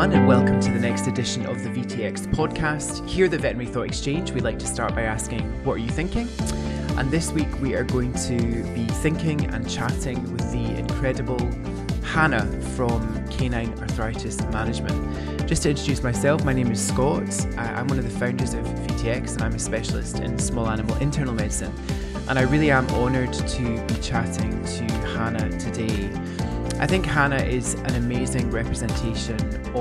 everyone, and welcome to the next edition of the VTX podcast. Here at the Veterinary Thought Exchange, we like to start by asking, what are you thinking? And this week we are going to be thinking and chatting with the incredible Hannah from Canine Arthritis Management. Just to introduce myself, my name is Scott. I'm one of the founders of VTX and I'm a specialist in small animal internal medicine. And I really am honoured to be chatting to Hannah today. I think Hannah is an amazing representation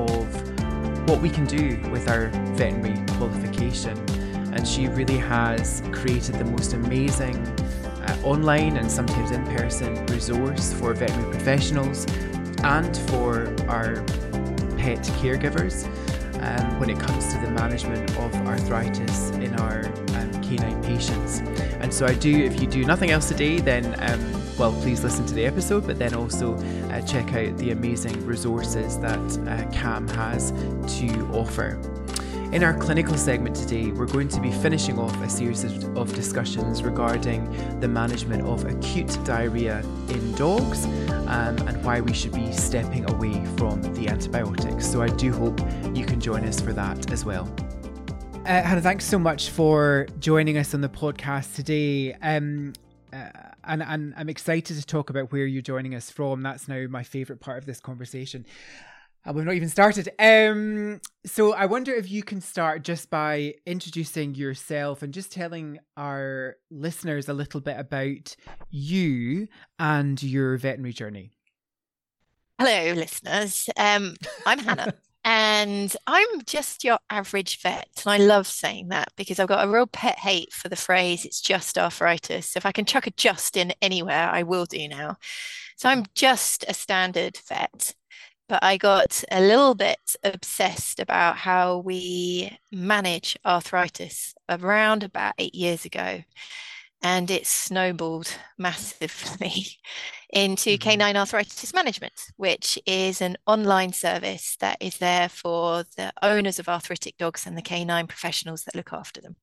of what we can do with our veterinary qualification. And she really has created the most amazing online and sometimes in-person resource for veterinary professionals and for our pet caregivers when it comes to the management of arthritis in our canine patients. And so if you do nothing else today, then please listen to the episode, but then also check out the amazing resources that CAM has to offer. In our clinical segment today, we're going to be finishing off a series of discussions regarding the management of acute diarrhea in dogs and why we should be stepping away from the antibiotics. So I do hope you can join us for that as well. Hannah, thanks so much for joining us on the podcast today. And I'm excited to talk about where you're joining us from. That's now my favourite part of this conversation. And we've not even started. So I wonder if you can start just by introducing yourself and just telling our listeners a little bit about you and your veterinary journey. Hello, listeners. I'm Hannah. And I'm just your average vet. And I love saying that because I've got a real pet hate for the phrase, it's just arthritis. If I can chuck a just in anywhere, I will do now. So I'm just a standard vet. But I got a little bit obsessed about how we manage arthritis around about 8 years ago. And it snowballed massively into Canine Arthritis Management, which is an online service that is there for the owners of arthritic dogs and the canine professionals that look after them.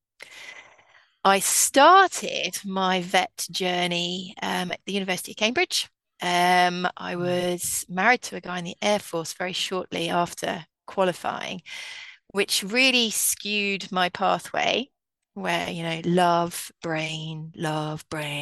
I started my vet journey at the University of Cambridge. I was married to a guy in the Air Force very shortly after qualifying, which really skewed my pathway where, love, brain, love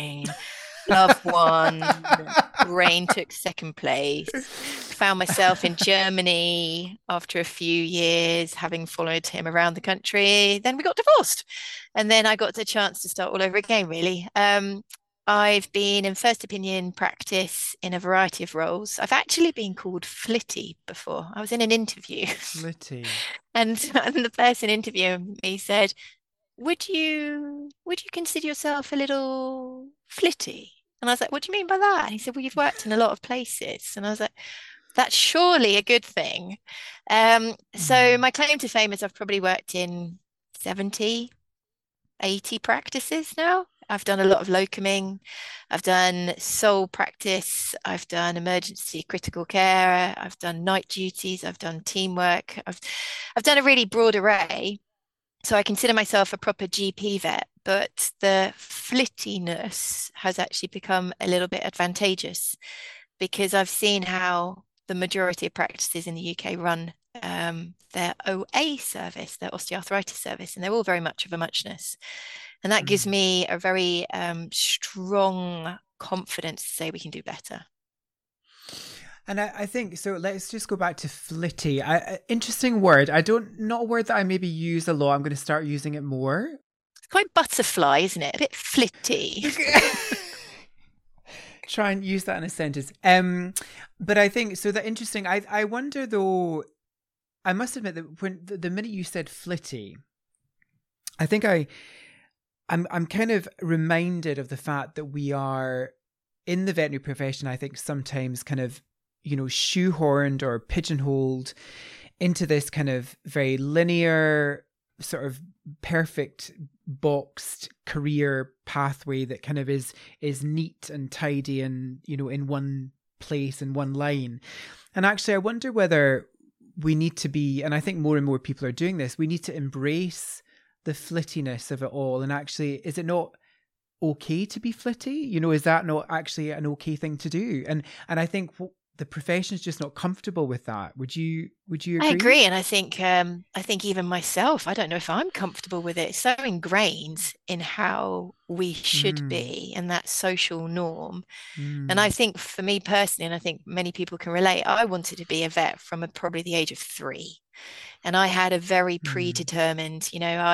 won, brain took second place. Found myself in Germany after a few years, having followed him around the country. Then we got divorced. And then I got the chance to start all over again, really. I've been in first opinion practice in a variety of roles. I've actually been called Flitty before. I was in an interview. Flitty. and the person interviewing me said, would you consider yourself a little flitty? And I was like, what do you mean by that? And he said, well, you've worked in a lot of places. And I was like, that's surely a good thing. So my claim to fame is I've probably worked in 70, 80 practices now. I've done a lot of locuming. I've done sole practice. I've done emergency critical care. I've done night duties. I've done teamwork. I've done a really broad array. So I consider myself a proper GP vet, but the flittiness has actually become a little bit advantageous because I've seen how the majority of practices in the UK run their OA service, their osteoarthritis service, and they're all very much of a muchness. And that gives me a very strong confidence to say we can do better. And I think, so let's just go back to flitty. Interesting word. Not a word that I maybe use a lot. I'm going to start using it more. It's quite butterfly, isn't it? A bit flitty. Try and use that in a sentence. But I think, so that interesting. I wonder though, I must admit that when the minute you said flitty, I think I'm kind of reminded of the fact that we are in the veterinary profession, I think sometimes kind of, shoehorned or pigeonholed into this kind of very linear, sort of perfect boxed career pathway that kind of is neat and tidy and, in one place, in one line. And actually, I wonder whether we need to be, and I think more and more people are doing this, we need to embrace the flittiness of it all. And actually, is it not okay to be flitty? Is that not actually an okay thing to do? And I think the profession's just not comfortable with that. Would you I agree? agree, and I think even myself, I don't know if I'm comfortable with it. It's so ingrained in how we should Mm, be and that social norm. And I mm, think for me personally, and I think many people can relate, I wanted to be a vet from probably the age of 3. And I had a very mm. predetermined,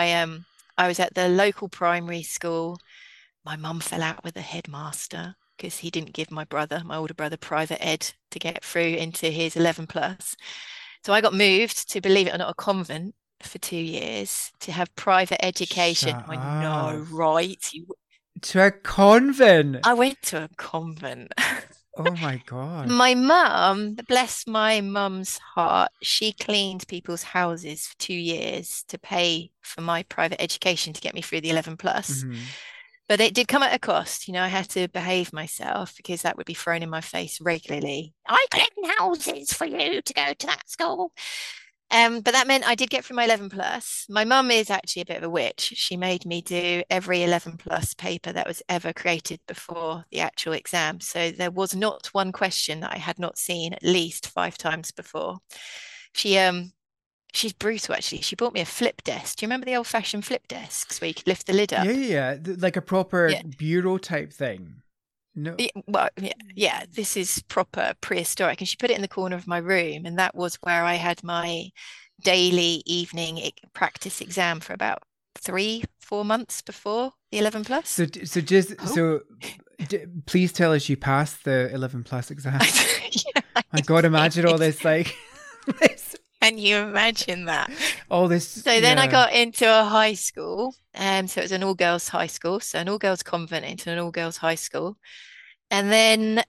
I was at the local primary school. My mum fell out with the headmaster because he didn't give my older brother, private ed to get through into his 11 plus. So I got moved to, believe it or not, a convent for 2 years to have private education. Shut I know, up. right? To a convent. I went to a convent. Oh my God. My mum, bless my mum's heart, she cleaned people's houses for 2 years to pay for my private education to get me through the 11 plus. Hmm. But it did come at a cost. I had to behave myself because that would be thrown in my face regularly. I clean houses for you to go to that school. But that meant I did get through my 11 plus. My mum is actually a bit of a witch. She made me do every 11 plus paper that was ever created before the actual exam. So there was not one question that I had not seen at least 5 times before. She she's brutal actually. She bought me a flip desk. Do you remember the old fashioned flip desks where you could lift the lid Yeah, up? yeah, like a proper Yeah. bureau type thing. No. Well, yeah, this is proper prehistoric. And she put it in the corner of my room, and that was where I had my daily evening practice exam for about 3, 4 months before the 11 plus. Oh, Please tell us you passed the 11 plus exam. yeah, My God, imagine all this, like, this, can you imagine that? all this, So then I yeah. got into a high school. So it was an all girls high school, so an all girls convent into an all girls high school. And then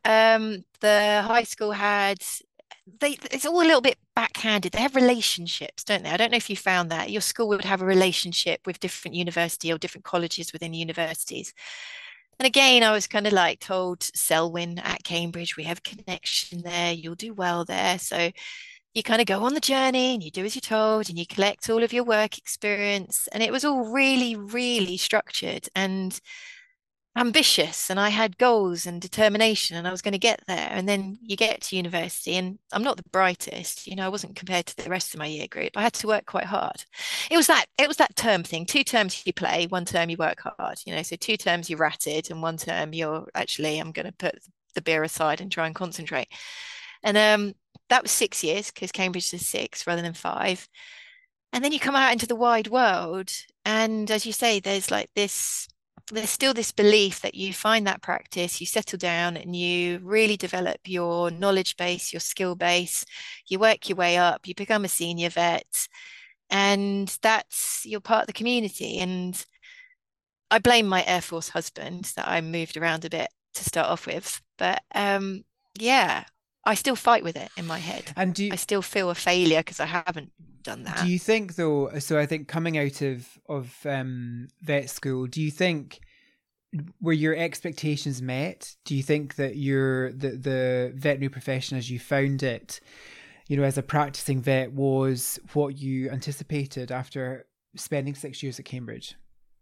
the high school had it's all a little bit backhanded. They have relationships, don't they? I don't know if you found that. Your school would have a relationship with different university or different colleges within universities. And again, I was kind of like told Selwyn at Cambridge, we have a connection there, you'll do well there. So you kind of go on the journey and you do as you're told and you collect all of your work experience. And it was all really, really structured and ambitious, and I had goals and determination, and I was going to get there. And then you get to university, and I'm not the brightest, I wasn't compared to the rest of my year group. I had to work quite hard. It was that term thing. 2 terms you play, 1 term you work hard, so 2 terms you're ratted, and 1 term you're actually, I'm going to put the beer aside and try and concentrate. And that was 6 years because Cambridge is 6 rather than 5. And then you come out into the wide world, and as you say, there's still this belief that you find that practice, you settle down and you really develop your knowledge base, your skill base, you work your way up, you become a senior vet, and you're part of the community. And I blame my Air Force husband that I moved around a bit to start off with. But yeah, I still fight with it in my head. And I still feel a failure because I haven't done do that. you think though, so I think coming out of vet school, do you think, were your expectations met? Do you think that the veterinary profession as you found it, as a practicing vet, was what you anticipated after spending 6 years at Cambridge?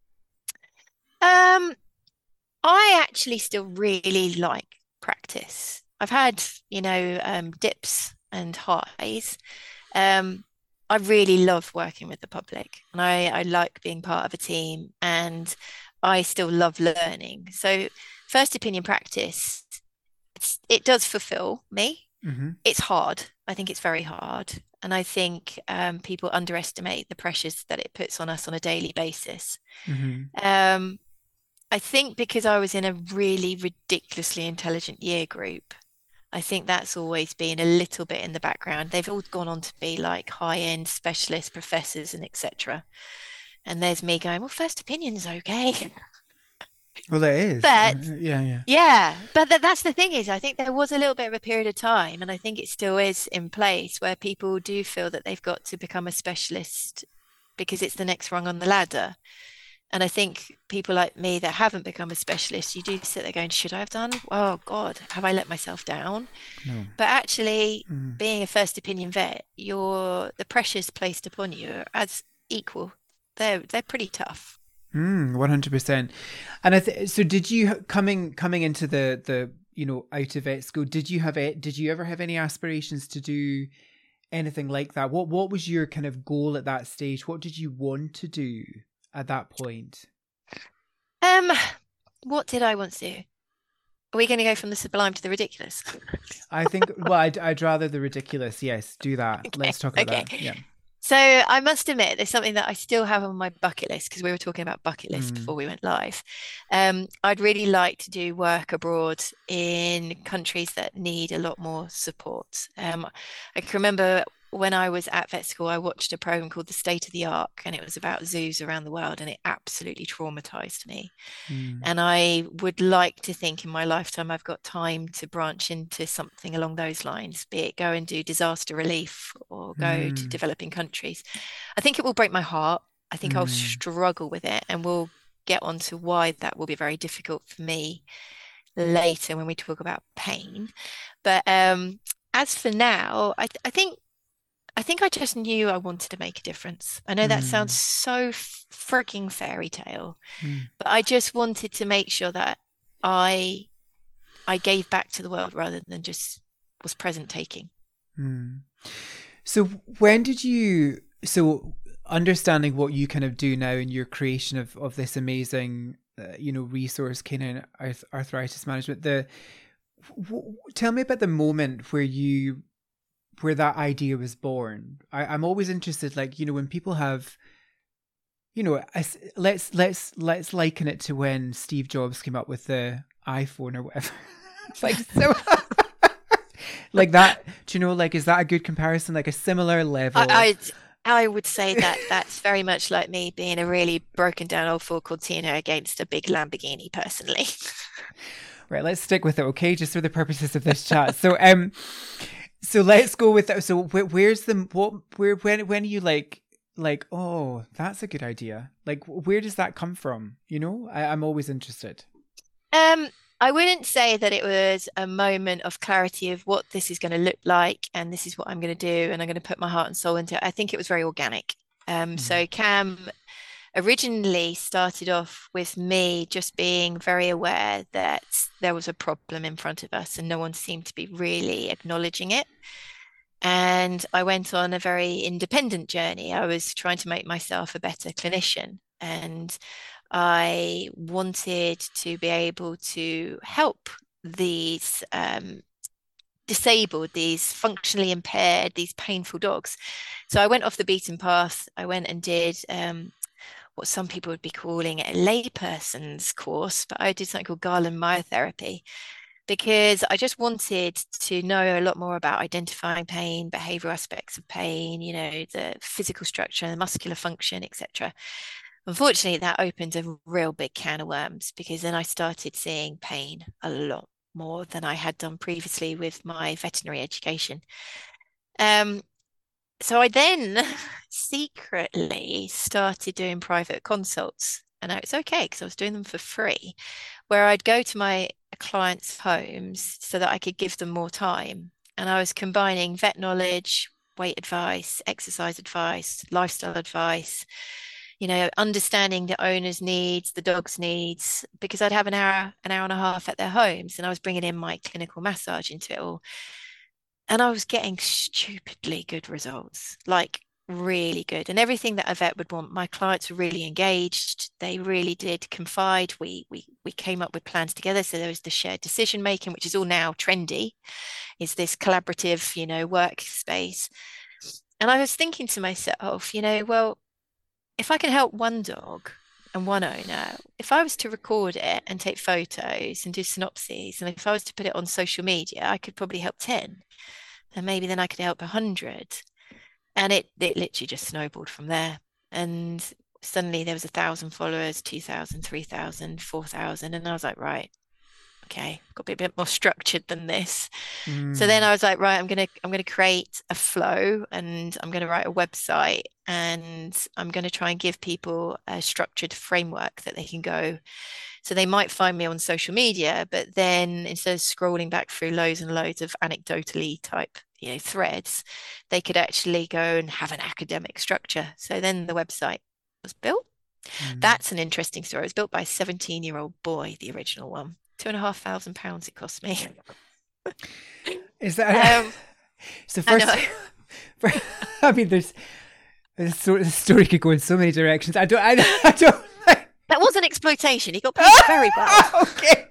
Um, I actually still really like practice. I've had, dips and highs. Um, I really love working with the public, and I like being part of a team, and I still love learning. So, first opinion practice, it does fulfill me. Mm-hmm. It's hard. I think it's very hard. And I think people underestimate the pressures that it puts on us on a daily basis. Mm-hmm. Um, I think because I was in a really ridiculously intelligent year group, I think that's always been a little bit in the background. They've all gone on to be like high-end specialist professors and etc. And there's me going, well, first opinion's okay. Well, it is. But Yeah. yeah, but that's the thing is, I think there was a little bit of a period of time, and I think it still is in place where people do feel that they've got to become a specialist because it's the next rung on the ladder. And I think people like me that haven't become a specialist, you do sit there going, should I have done? Oh God, have I let myself down? No. But actually, Mm. being a first opinion vet, the pressures placed upon you are as equal. They're pretty tough. 100%. And so did you coming into the out of vet school, did you ever have any aspirations to do anything like that? What was your kind of goal at that stage? What did you want to do at that point? Um, what did I want to do? Are we going to go from the sublime to the ridiculous? I think, well, I'd rather the ridiculous. Yes, do that. Okay, Let's talk about okay. that. Yeah. So I must admit, there's something that I still have on my bucket list because we were talking about bucket lists Mm, before we went live. I'd really like to do work abroad in countries that need a lot more support. I can remember when I was at vet school, I watched a program called The State of the Ark, and it was about zoos around the world, and it absolutely traumatized me. mm, And I would like to think in my lifetime I've got time to branch into something along those lines, be it go and do disaster relief or go to mm, developing countries. I think it will break my heart. I think I'll mm, struggle with it, and we'll get on to why that will be very difficult for me later when we talk about pain. But as for now, I think I just knew I wanted to make a difference. I know that sounds mm, so freaking fairy tale, mm, but I just wanted to make sure that I I gave back to the world rather than just was present taking. mm. So when did you, so understanding what you kind of do now in your creation of this amazing, resource, canine arthritis management, tell me about the moment where that idea was born. I'm always interested, like, when people have, let's liken it to when Steve Jobs came up with the iPhone or whatever. Like, so, like that, like, is that a good comparison? Like a similar level? I I would say that that's very much like me being a really broken down old Ford Cortina against a big Lamborghini personally. Right, let's stick with it, okay? Just for the purposes of this chat. So let's go with that. So where's the when are you like, oh, that's a good idea? Like, where does that come from? I'm always interested. Um, I wouldn't say that it was a moment of clarity of what this is going to look like and this is what I'm going to do and I'm going to put my heart and soul into it. I think it was very organic. Mm, So Cam originally started off with me just being very aware that there was a problem in front of us and no one seemed to be really acknowledging it. And I went on a very independent journey. I was trying to make myself a better clinician. And I wanted to be able to help these disabled, these functionally impaired, these painful dogs. So I went off the beaten path. I went and did what some people would be calling a layperson's course, but I did something called Garland myotherapy because I just wanted to know a lot more about identifying pain, behavioral aspects of pain, the physical structure, the muscular function, etc. Unfortunately, that opened a real big can of worms because then I started seeing pain a lot more than I had done previously with my veterinary education. Um, so I then secretly started doing private consults. And it's okay because I was doing them for free, where I'd go to my clients' homes so that I could give them more time. And I was combining vet knowledge, weight advice, exercise advice, lifestyle advice, understanding the owner's needs, the dog's needs, because I'd have an hour and a half at their homes, and I was bringing in my clinical massage into it all. And I was getting stupidly good results, like really good. And everything that a vet would want, my clients were really engaged. They really did confide. We came up with plans together. So there was the shared decision making, which is all now trendy, is this collaborative, workspace. And I was thinking to myself, well, if I can help one dog and one owner, if I was to record it and take photos and do synopses, and if I was to put it on social media, I could probably help 10. And maybe then I could help 100. And it literally just snowballed from there. And suddenly there was 1,000 followers, 2,000, 3,000, 4,000. And I was like, right, okay, got to be a bit more structured than this. So then mm, I was like, right, I'm gonna create a flow and I'm gonna write a website and I'm gonna try and give people a structured framework that they can go. So they might find me on social media, but then instead of scrolling back through loads and loads of anecdotally type, threads, they could actually go and have an academic structure. So then the website was built. mm, That's an interesting story. It was built by a 17-year-old boy, the original one. £2,500 it cost me. Is that so? I First, know. I mean, the story could go in so many directions. I don't. That wasn't exploitation. He got paid very well. Okay.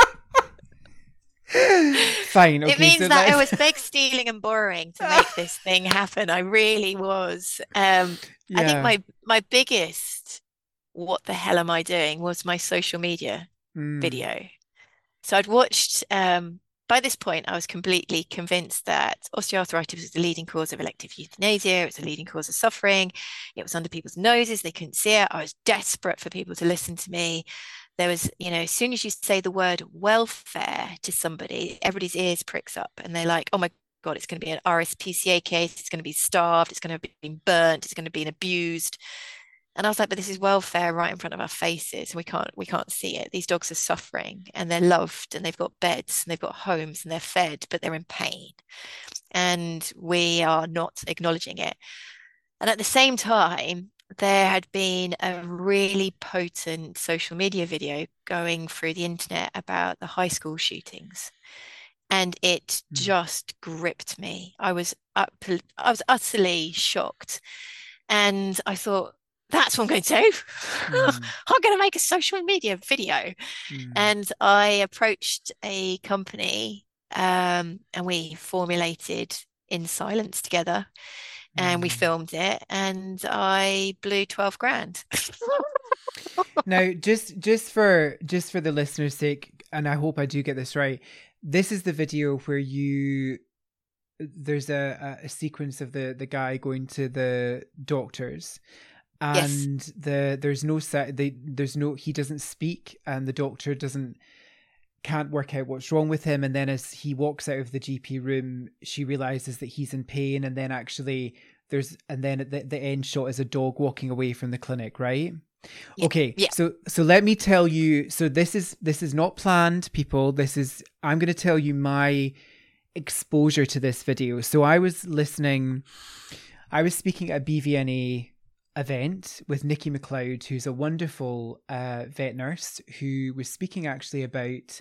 Fine. Okay. It means So that I was beg, stealing, and borrowing to make this thing happen. I really was. I think yeah. my biggest "what the hell am I doing" was my social media Mm, video. So I'd watched. By this point, I was completely convinced that osteoarthritis was the leading cause of elective euthanasia. It was the leading cause of suffering. It was under people's noses. They couldn't see it. I was desperate for people to listen to me. There was, as soon as you say the word welfare to somebody, everybody's ears pricks up and they're like, oh my God, it's going to be an RSPCA case. It's going to be starved. It's going to be burnt. It's going to be abused. And I was like, but this is welfare right in front of our faces. We can't see it. These dogs are suffering and they're loved and they've got beds and they've got homes and they're fed, but they're in pain. And we are not acknowledging it. And at the same time, there had been a really potent social media video going through the internet about the high school shootings. And it just gripped me. I was utterly shocked. And I thought, that's what I'm going to do. I'm going to make a social media video. And I approached a company and we formulated in silence together and we filmed it and I blew 12 grand. Now, just for the listener's sake, and I hope I do get this right, this is the video where there's a sequence of the guy going to the doctors. And yes. He doesn't speak and the doctor can't work out what's wrong with him. And then as he walks out of the GP room, she realizes that he's in pain. And then actually the end shot is a dog walking away from the clinic, right? Yeah. Okay. Yeah. So let me tell you, so this is not planned, people. I'm going to tell you my exposure to this video. So I was speaking at a BVNA event with Nikki McLeod, who's a wonderful vet nurse who was speaking actually about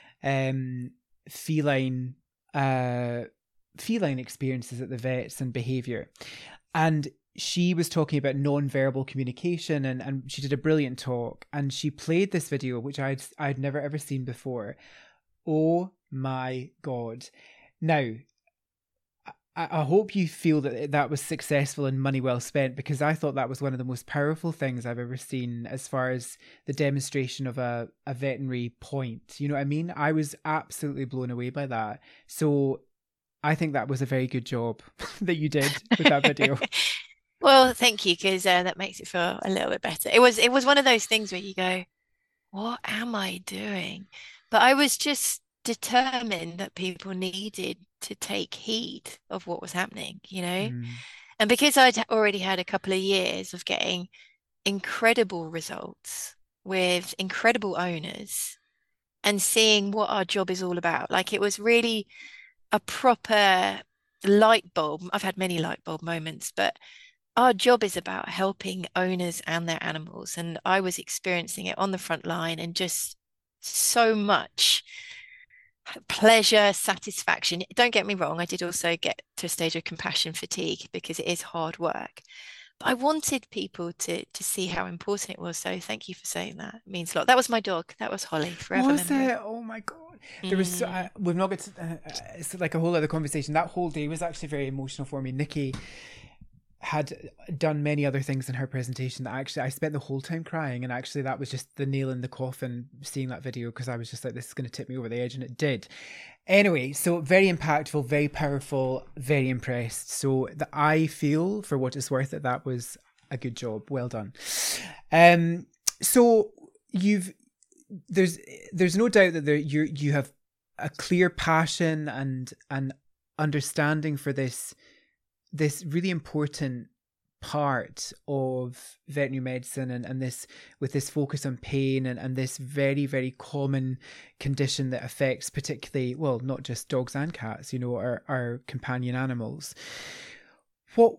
feline experiences at the vets and behavior. And she was talking about non-verbal communication and she did a brilliant talk and she played this video, which I'd never ever seen before. Oh my God. Now, I hope you feel that was successful and money well spent, because I thought that was one of the most powerful things I've ever seen as far as the demonstration of a veterinary point. You know what I mean? I was absolutely blown away by that. So I think that was a very good job that you did with that video. Well, thank you, because that makes it feel a little bit better. It was one of those things where you go, what am I doing? But I was just determined that people needed to take heed of what was happening, and because I'd already had a couple of years of getting incredible results with incredible owners and seeing what our job is all about, like it was really a proper light bulb. I've had many light bulb moments, but our job is about helping owners and their animals, and I was experiencing it on the front line and just so much pleasure, satisfaction. Don't get me wrong, I did also get to a stage of compassion fatigue because it is hard work. But I wanted people to see how important it was. So thank you for saying that. It means a lot. That was my dog. That was Holly. Forever was memory. It? Oh my God. There was we've not got to, it's like a whole other conversation. That whole day was actually very emotional for me. Nikki had done many other things in her presentation that actually I spent the whole time crying, and actually that was just the nail in the coffin seeing that video, because I was just like, this is going to tip me over the edge, and it did. Anyway, so very impactful, very powerful, very impressed. So I feel, for what it's worth, that was a good job. Well done. So there's no doubt that you have a clear passion and understanding for this really important part of veterinary medicine and this, with this focus on pain and this very, very common condition that affects particularly, well, not just dogs and cats, our companion animals. What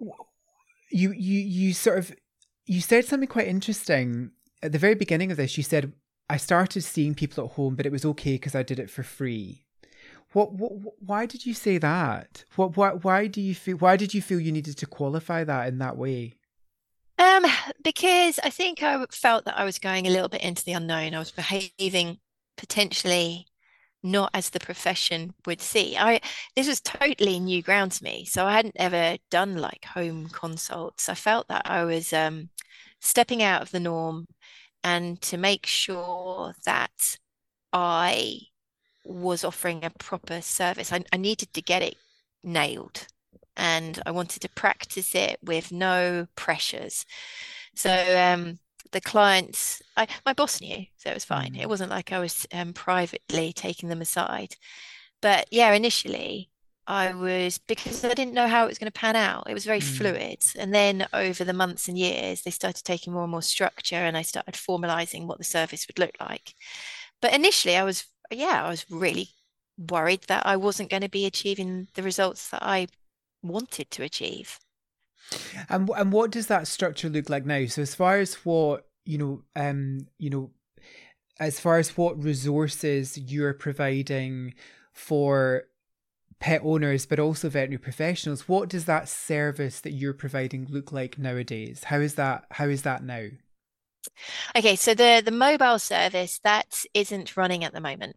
you said something quite interesting at the very beginning of this. You said, I started seeing people at home, but it was okay because I did it for free. Why did you say that? Why did you feel you needed to qualify that in that way? Um, because I think I felt that I was going a little bit into the unknown. I was behaving potentially not as the profession would see. This was totally new ground to me. So I hadn't ever done like home consults. I felt that I was stepping out of the norm, and to make sure that I was offering a proper service, I needed to get it nailed. And I wanted to practice it with no pressures. So the clients, my boss knew, so it was fine. It Mm, wasn't like I was privately taking them aside. But yeah, initially I was, because I didn't know how it was going to pan out. It was very mm, fluid. And then over the months and years, they started taking more and more structure, and I started formalizing what the service would look like. But initially I was really worried that I wasn't going to be achieving the results that I wanted to achieve. and what does that structure look like now? So as far as what as far as what resources you're providing for pet owners, but also veterinary professionals, what does that service that you're providing look like nowadays? How is that now? Okay, so the mobile service that isn't running at the moment.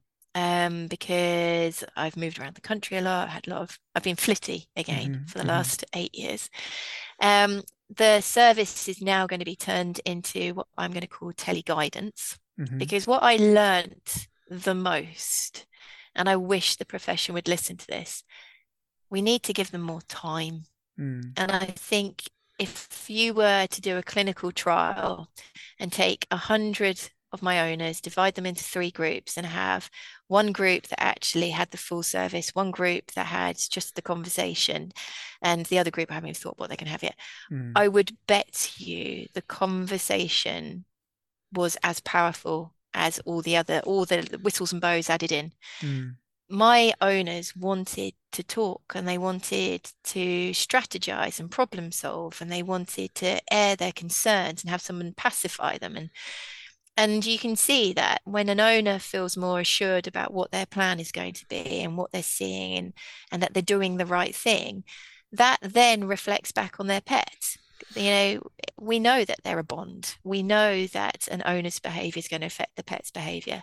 Because I've moved around the country a lot, I've been flitty again Hmm. for the Hmm. last 8 years. Um, the service is now going to be turned into what I'm going to call teleguidance, Hmm. because what I learned the most, and I wish the profession would listen to this, we need to give them more time. Mm. And I think if you were to do a clinical trial and take 100 of my owners, divide them into 3 groups, and have one group that actually had the full service, one group that had just the conversation, and the other group I haven't even thought what they're going to have yet, Mm. I would bet you the conversation was as powerful as all the whistles and bows added in. Mm. My owners wanted to talk, and they wanted to strategize and problem solve, and they wanted to air their concerns and have someone pacify them. And you can see that when an owner feels more assured about what their plan is going to be and what they're seeing, and that they're doing the right thing, that then reflects back on their pet. We know that they're a bond. We know that an owner's behavior is going to affect the pet's behavior.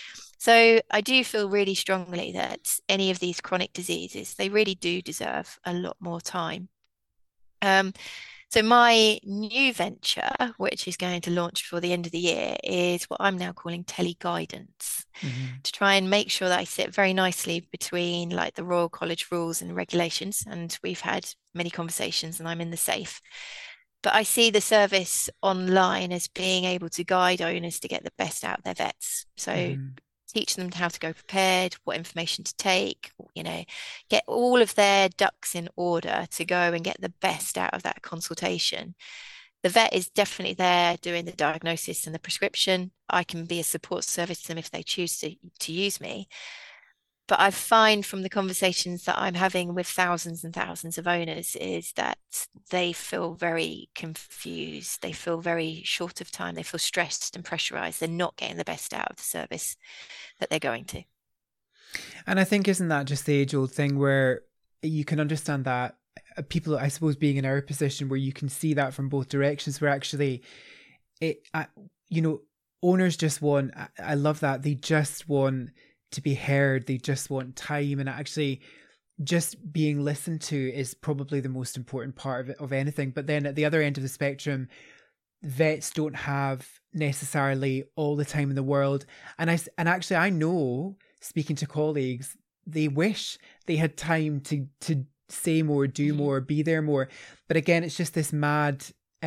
So I do feel really strongly that any of these chronic diseases, they really do deserve a lot more time. Um, so my new venture, which is going to launch before the end of the year, is what I'm now calling teleguidance, Hmm. to try and make sure that I sit very nicely between like the Royal College rules and regulations. And we've had many conversations, and I'm in the safe. But I see the service online as being able to guide owners to get the best out of their vets. So Hmm. teach them how to go prepared, what information to take, get all of their ducks in order to go and get the best out of that consultation. The vet is definitely there doing the diagnosis and the prescription. I can be a support service to them if they choose to use me. But I find from the conversations that I'm having with thousands and thousands of owners is that they feel very confused. They feel very short of time. They feel stressed and pressurized. They're not getting the best out of the service that they're going to. And I think, isn't that just the age old thing where you can understand that people, I suppose, being in our position where you can see that from both directions, where actually it, you know, owners just want, I love that. They just want to be heard. They just want time. And actually just being listened to is probably the most important part of it, of anything. But then at the other end of the spectrum, vets don't have necessarily all the time in the world. And actually I know, speaking to colleagues, they wish they had time to say more, do Mm-hmm. more, be there more. But again, it's just this mad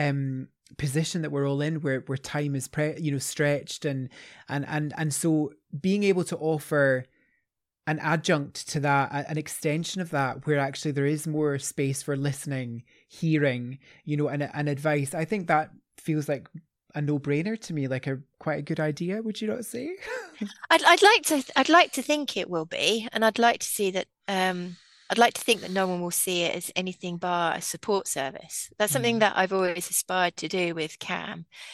position that we're all in, where time is stretched, and so being able to offer an adjunct to that, an extension of that, where actually there is more space for listening, hearing, and advice. I think that feels like a no-brainer to me, like a quite a good idea. Would you not say? I'd like to think it will be, and I'd like to see that. I'd like to think that no one will see it as anything but a support service. That's something Mm, that I've always aspired to do with CAM,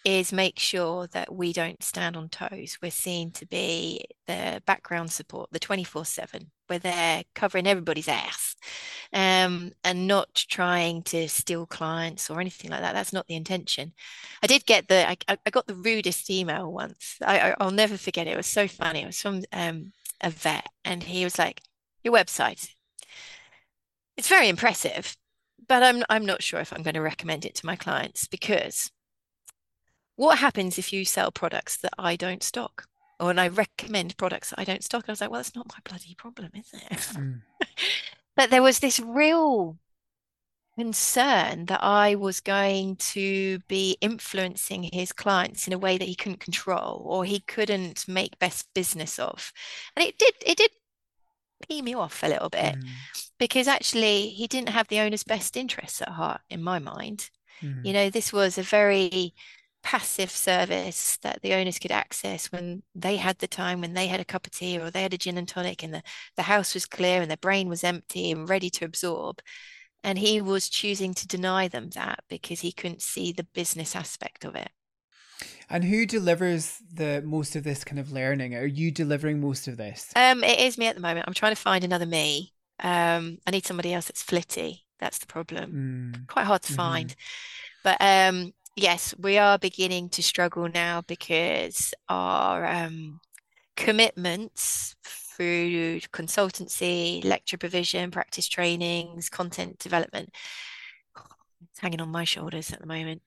is make sure that we don't stand on toes. We're seen to be the background support, the 24/7. We're there covering everybody's ass, and not trying to steal clients or anything like that. That's not the intention. I did get I got the rudest email once. I'll never forget it. It was so funny. It was from a vet, and he was like, "Your website, it's very impressive, but I'm not sure if I'm going to recommend it to my clients because what happens if you sell products that I don't stock? Or and I recommend products that I don't stock?" I was like, well, it's not my bloody problem, is it? But there was this real concern that I was going to be influencing his clients in a way that he couldn't control or he couldn't make best business of. And it did pee me off a little bit because actually he didn't have the owner's best interests at heart in my mind. You know, this was a very passive service that the owners could access when they had the time, when they had a cup of tea or they had a gin and tonic and the house was clear and their brain was empty and ready to absorb. And he was choosing to deny them that because he couldn't see the business aspect of it. And who delivers the most of this kind of learning? Are you delivering most of this? It is me at the moment. I'm trying to find another me. I need somebody else that's flitty. That's the problem. Quite hard to find. But yes, we are beginning to struggle now because our commitments through consultancy, lecture provision, practice trainings, content development, it's hanging on my shoulders at the moment.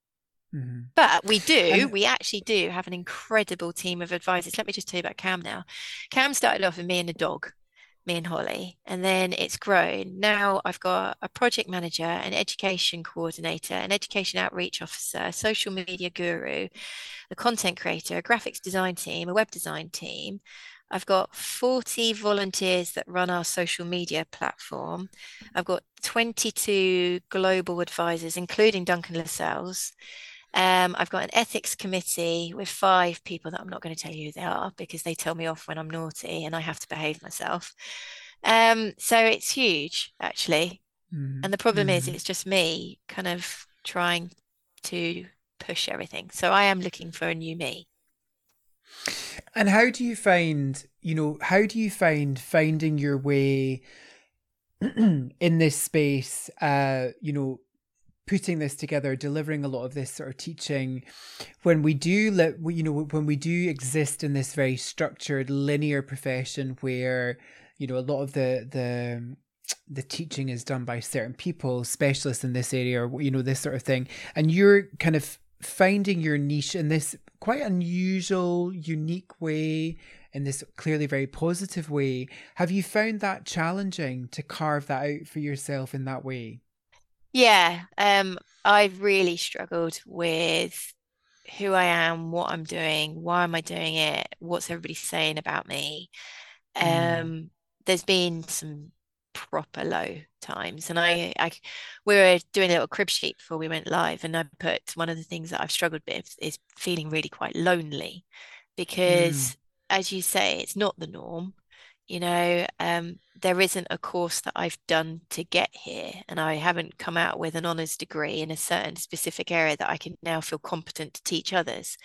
But we actually do have an incredible team of advisors. Let me just tell you about Cam now. Cam started off with me and a dog, me and Holly, and then it's grown. Now I've got a project manager, an education coordinator, an education outreach officer, a social media guru, a content creator, a graphics design team, a web design team. I've got 40 volunteers that run our social media platform. I've got 22 global advisors, including Duncan Lascelles. I've got an ethics committee with 5 people that I'm not going to tell you who they are because they tell me off when I'm naughty and I have to behave myself. So it's huge, actually. And the problem is it's just me kind of trying to push everything. So I am looking for a new me. And how do you find finding your way in this space, putting this together, delivering a lot of this sort of teaching when we do exist in this very structured linear profession where, you know, a lot of the teaching is done by certain people, specialists in this area, or, you know, this sort of thing. And you're kind of finding your niche in this quite unusual, unique way, in this clearly very positive way. Have you found that challenging to carve that out for yourself in that way? Yeah, I've really struggled with who I am, what I'm doing, why am I doing it, what's everybody saying about me. There's been some proper low times, and we were doing a little crib sheet before we went live, and I put one of the things that I've struggled with is feeling really quite lonely because, as you say, it's not the norm. You know, there isn't a course that I've done to get here, and I haven't come out with an honours degree in a certain specific area that I can now feel competent to teach others.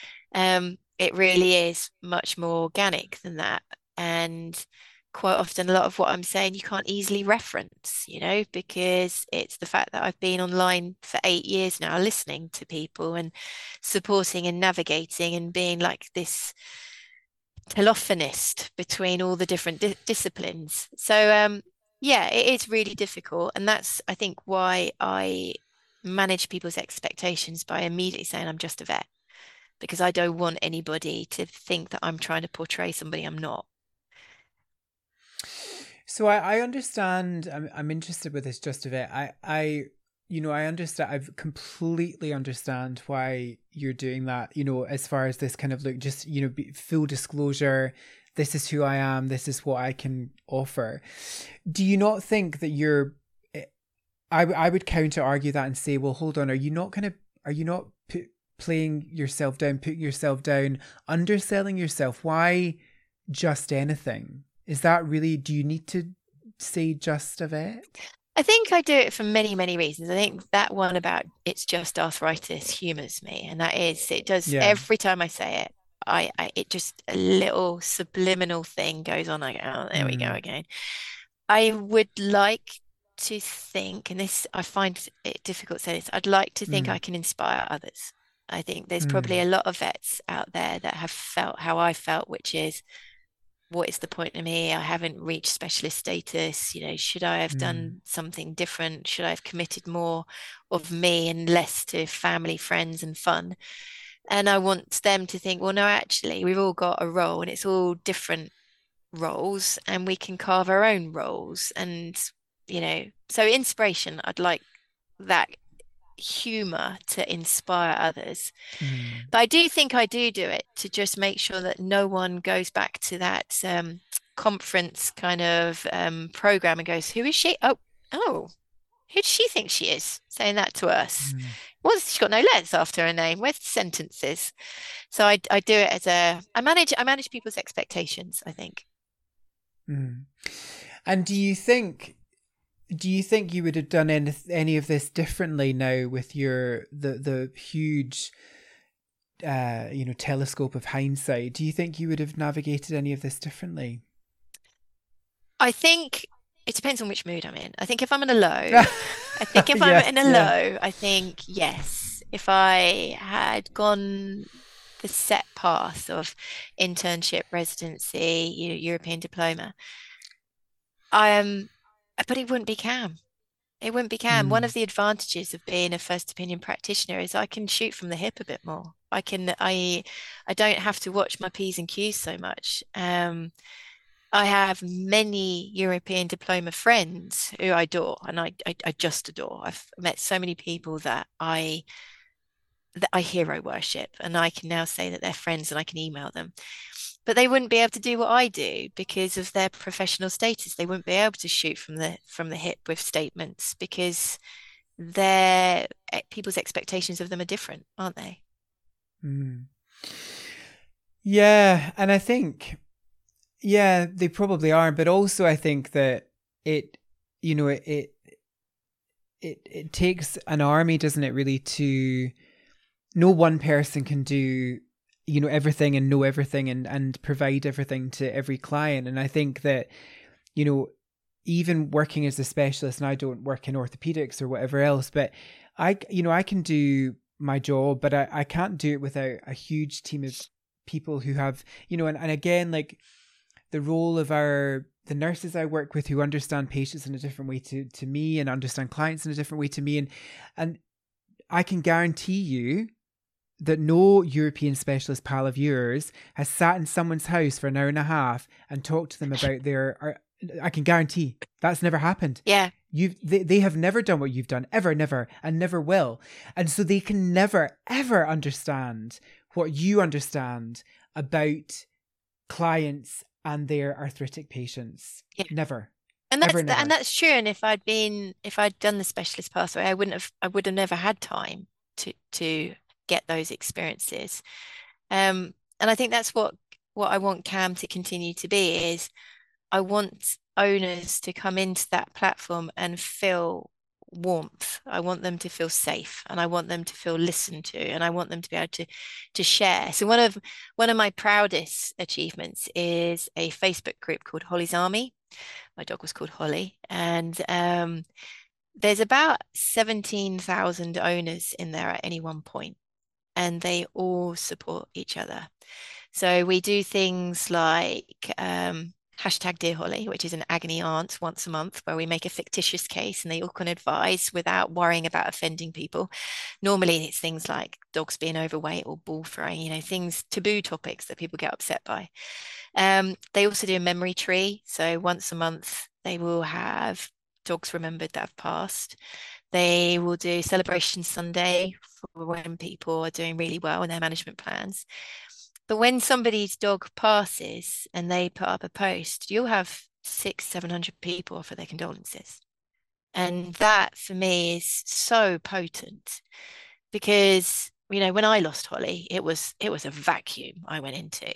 It really is much more organic than that. And quite often, a lot of what I'm saying you can't easily reference, you know, because it's the fact that I've been online for 8 years now, listening to people and supporting and navigating and being like this telephonist between all the different disciplines. So yeah, it is really difficult, and that's, I think, why I manage people's expectations by immediately saying I'm just a vet, because I don't want anybody to think that I'm trying to portray somebody I'm not. So I understand. I'm interested with this just a bit. I understand. I've completely understand why you're doing that. You know, as far as this kind of look, just, you know, full disclosure. This is who I am. This is what I can offer. Do you not think that you're? I would counter argue that and say, well, hold on. Are you not playing yourself down, putting yourself down, underselling yourself? Why just anything? Is that really, do you need to say just a vet? I think I do it for many, many reasons. I think that one about it's just arthritis humors me, and that is it does Yeah. every time I say it. It just a little subliminal thing goes on. I go, oh, there we go Mm, again. I would like to think, and this I find it difficult to say this, I'd like to think I mm, can inspire others. I think there's probably mm, a lot of vets out there that have felt how I felt, which is what is the point of me? I haven't reached specialist status. Should I have mm, done something different? Should I have committed more of me and less to family, friends, and fun? And I want them to think, well, no, actually, we've all got a role and it's all different roles and we can carve our own roles. So inspiration, I'd like that humor to inspire others. mm. But I do think I do it to just make sure that no one goes back to that conference kind of program and goes, "Who is she? Oh, who does she think she is?" Saying that to us. Mm, Well, she's got no letters after her name. Where's the sentences? So I do it as I manage people's expectations, I think. mm. And do you think you would have done any of this differently now with the huge telescope of hindsight? Do you think you would have navigated any of this differently? I think it depends on which mood I'm in. I think if I'm in a low, I think if I'm Yeah, in a yeah. low, I think yes. If I had gone the set path of internship, residency, European diploma, I am, but it wouldn't be CAM. It wouldn't be CAM. One Mm, of the advantages of being a first opinion practitioner is I can shoot from the hip a bit more. I don't have to watch my P's and Q's so much. I have many European diploma friends who I adore, and I just adore. I've met so many people that I hero worship, and I can now say that they're friends, and I can email them. But they wouldn't be able to do what I do because of their professional status. They wouldn't be able to shoot from the hip with statements because their people's expectations of them are different, aren't they? mm. Yeah, and I think, yeah, they probably are, but also I think that it, you know, it takes an army, doesn't it, really, to no one person can do everything and know everything and provide everything to every client. And I think that, you know even working as a specialist, and I don't work in orthopedics or whatever else, but I can do my job, but I can't do it without a huge team of people who have, and again, like, the role of the nurses I work with, who understand patients in a different way to me, and understand clients in a different way to me, and I can guarantee you that no European specialist pal of yours has sat in someone's house for an hour and a half and talked to them about I can guarantee that's never happened. Yeah. They have never done what you've done, ever, never, and never will. And so they can never, ever understand what you understand about clients and their arthritic patients. Yeah. Never, And ever, and never. that's true. And if I'd done the specialist pathway, I would have never had time to get those experiences. And I think that's what I want CAM to continue to be is I want owners to come into that platform and feel warmth. I want them to feel safe and I want them to feel listened to and I want them to be able to share. So one of my proudest achievements is a Facebook group called Holly's Army. My dog was called Holly, and there's about 17,000 owners in there at any one point, and they all support each other. So we do things like hashtag Dear Holly, which is an agony aunt once a month, where we make a fictitious case and they all can advise without worrying about offending people. Normally, it's things like dogs being overweight or ball throwing, things, taboo topics that people get upset by. They also do a memory tree. So once a month, they will have dogs remembered that have passed. They will do Celebration Sunday for when people are doing really well in their management plans. But when somebody's dog passes and they put up a post, you'll have 700 people offer their condolences. And that for me is so potent because, when I lost Holly, it was a vacuum I went into.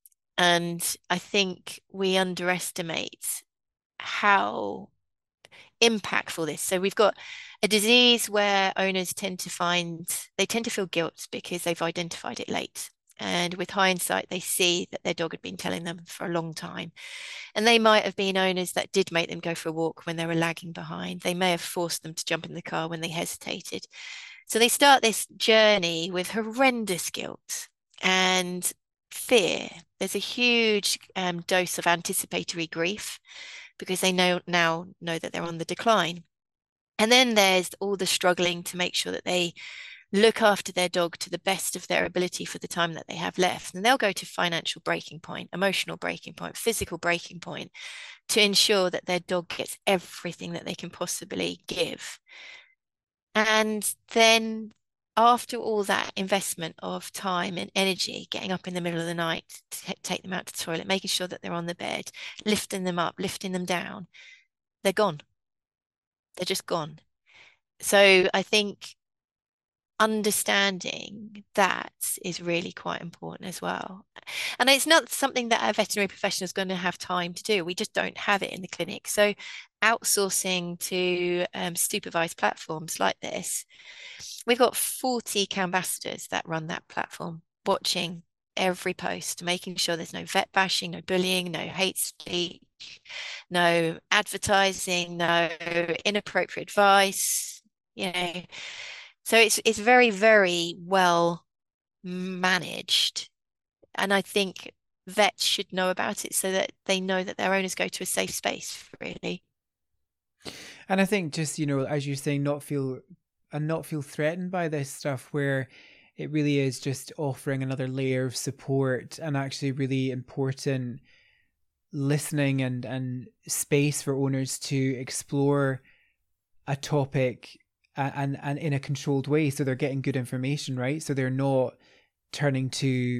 And I think we underestimate how impactful this. So we've got a disease where owners tend to feel guilt because they've identified it late. And with hindsight, they see that their dog had been telling them for a long time. And they might have been owners that did make them go for a walk when they were lagging behind. They may have forced them to jump in the car when they hesitated. So they start this journey with horrendous guilt and fear. There's a huge dose of anticipatory grief because they now know that they're on the decline. And then there's all the struggling to make sure that they look after their dog to the best of their ability for the time that they have left. And they'll go to financial breaking point, emotional breaking point, physical breaking point to ensure that their dog gets everything that they can possibly give. And then after all that investment of time and energy, getting up in the middle of the night to take them out to the toilet, making sure that they're on the bed, lifting them up, lifting them down, they're gone. They're just gone. So I think understanding that is really quite important as well. And it's not something that a veterinary professional is going to have time to do. We just don't have it in the clinic. So outsourcing to supervised platforms like this, we've got 40 ambassadors that run that platform, watching every post, making sure there's no vet bashing, no bullying, no hate speech, no advertising, no inappropriate advice, you know. So it's very, very well managed. And I think vets should know about it so that they know that their owners go to a safe space, really. And I think just, as you're saying, not feel threatened by this stuff, where it really is just offering another layer of support and actually really important listening and space for owners to explore a topic and in a controlled way, so they're getting good information, right? So they're not turning to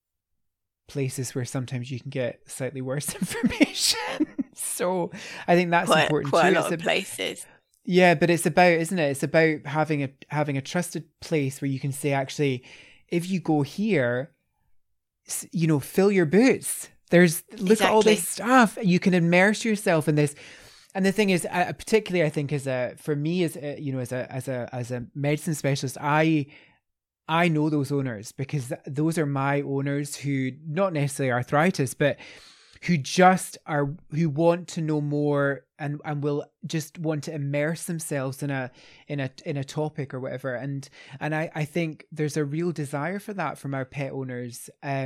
places where sometimes you can get slightly worse information. So I think that's important quite too. A lot of places. Yeah, but it's about, isn't it? It's about having a trusted place where you can say, actually, if you go here, fill your boots. Look at all this stuff. You can immerse yourself in this. And the thing is, particularly, I think, for me, as a medicine specialist, I know those owners, because those are my owners who, not necessarily arthritis, but who want to know more and will just want to immerse themselves in a topic or whatever. And I think there's a real desire for that from our pet owners.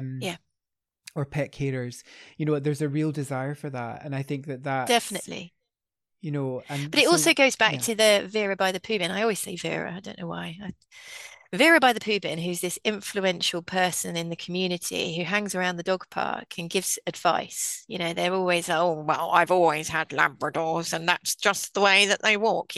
Or pet carers. There's a real desire for that. And I think that definitely. But it also goes back to the Vera by the poo bin. I always say Vera, I don't know why. Vera by the poo bin, who's this influential person in the community who hangs around the dog park and gives advice. They're always, oh, well, I've always had Labradors and that's just the way that they walk,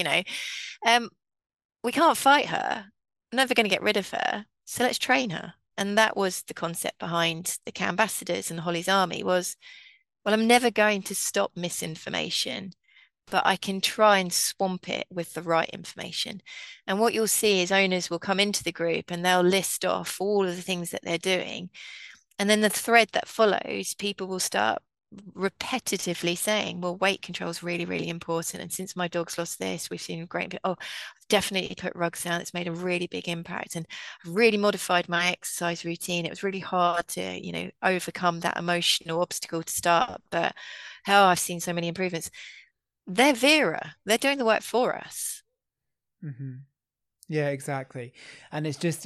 We can't fight her. I'm never going to get rid of her. So let's train her. And that was the concept behind the ambassadors and Holly's Army was, well, I'm never going to stop misinformation, but I can try and swamp it with the right information. And what you'll see is owners will come into the group and they'll list off all of the things that they're doing. And then the thread that follows, people will start repetitively saying, well, weight control is really, really important. And since my dog's lost this, we've seen great, I've definitely put rugs down. It's made a really big impact. And I've really modified my exercise routine. It was really hard to, overcome that emotional obstacle to start. But I've seen so many improvements. They're Vera. They're doing the work for us. Mm-hmm. Yeah, exactly. And it's just,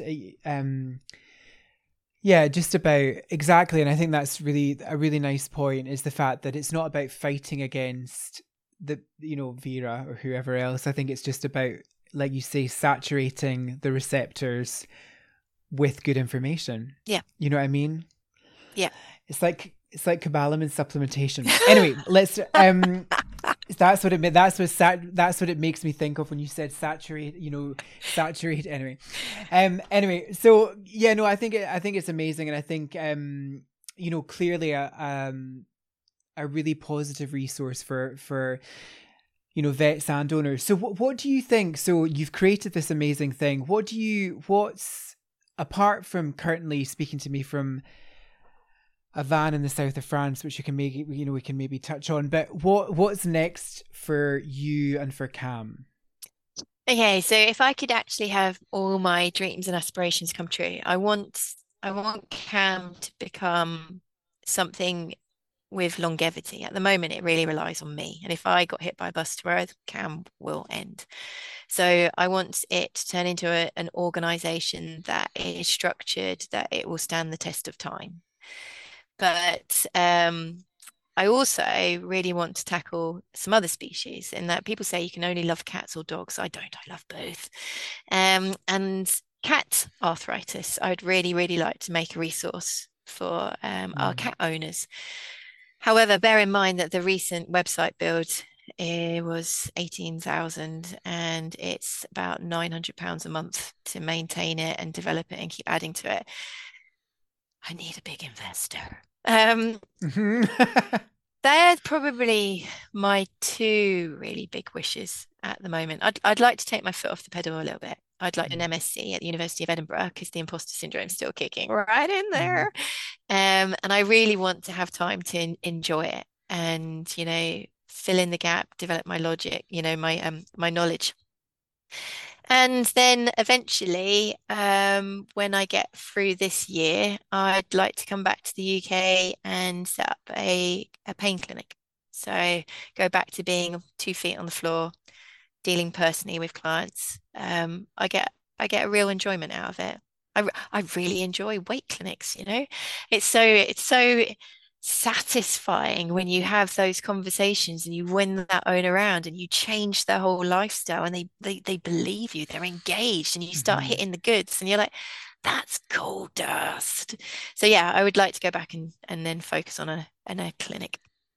just about exactly. And I think that's really a really nice point, is the fact that it's not about fighting against the, Vera or whoever else. I think it's just about, like you say, saturating the receptors with good information. Yeah. You know what I mean? Yeah. It's like cobalamin supplementation. Anyway, let's that's what it makes me think of when you said saturate anyway. Anyway, so yeah, no, I think it's amazing, and I think clearly a really positive resource for vets and owners. So what do you think? So you've created this amazing thing. What's apart from currently speaking to me from a van in the south of France, which you can maybe, we can maybe touch on. But what's next for you and for Cam? Okay, so if I could actually have all my dreams and aspirations come true, I want Cam to become something with longevity. At the moment, it really relies on me. And if I got hit by a bus tomorrow, Cam will end. So I want it to turn into an organization that is structured, that it will stand the test of time. But I also really want to tackle some other species in that people say you can only love cats or dogs. I don't, I love both. And cat arthritis, I'd really, really like to make a resource for our Mm. cat owners. However, bear in mind that the recent website build, it was 18,000 and it's about £900 a month to maintain it and develop it and keep adding to it. I need a big investor. They're probably my two really big wishes at the moment. I'd like to take my foot off the pedal a little bit. I'd like an MSc at the University of Edinburgh because the imposter syndrome is still kicking right in there. And I really want to have time to enjoy it and, fill in the gap, develop my logic, my knowledge. And then eventually, when I get through this year, I'd like to come back to the UK and set up a pain clinic. So go back to being 2 feet on the floor, dealing personally with clients. I get a real enjoyment out of it. I really enjoy weight clinics, It's so satisfying when you have those conversations and you win that owner around and you change their whole lifestyle and they believe you, they're engaged, and you start Mhm. hitting the goods and you're like, that's gold dust. So yeah, I would like to go back and then focus on a clinic.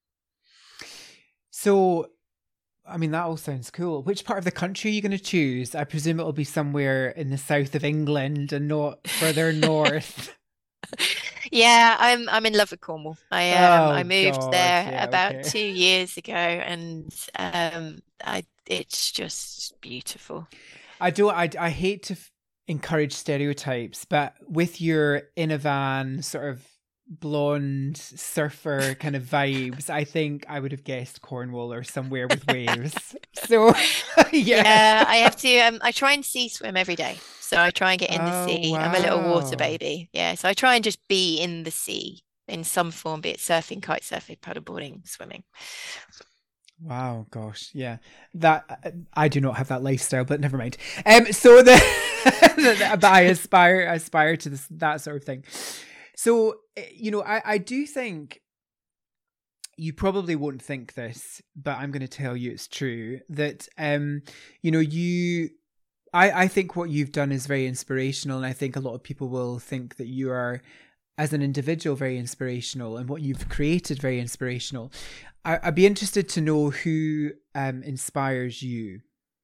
So, I mean, that all sounds cool. Which part of the country are you going to choose? I presume it'll be somewhere in the south of England and not further north. Yeah, I'm in love with Cornwall. I Oh moved God, there yeah, about okay. 2 years ago, and I it's just beautiful. I hate to encourage stereotypes, but with your in a van sort of blonde surfer kind of vibes, I think I would have guessed Cornwall or somewhere with waves. So, yeah. Yeah, I have to. I try and sea swim every day, so I try and get in the Oh sea. I'm a little water wow. baby. Yeah, so I try and just be in the sea in some form, be it surfing, kite surfing, paddleboarding, swimming. Wow, gosh, yeah. That I do not have that lifestyle, but never mind. So but I aspire to that sort of thing. So I do think you probably won't think this, but I'm going to tell you it's true that you know you I think what you've done is very inspirational, and I think a lot of people will think that you are, as an individual, very inspirational, and what you've created very inspirational. I'd be interested to know who inspires you.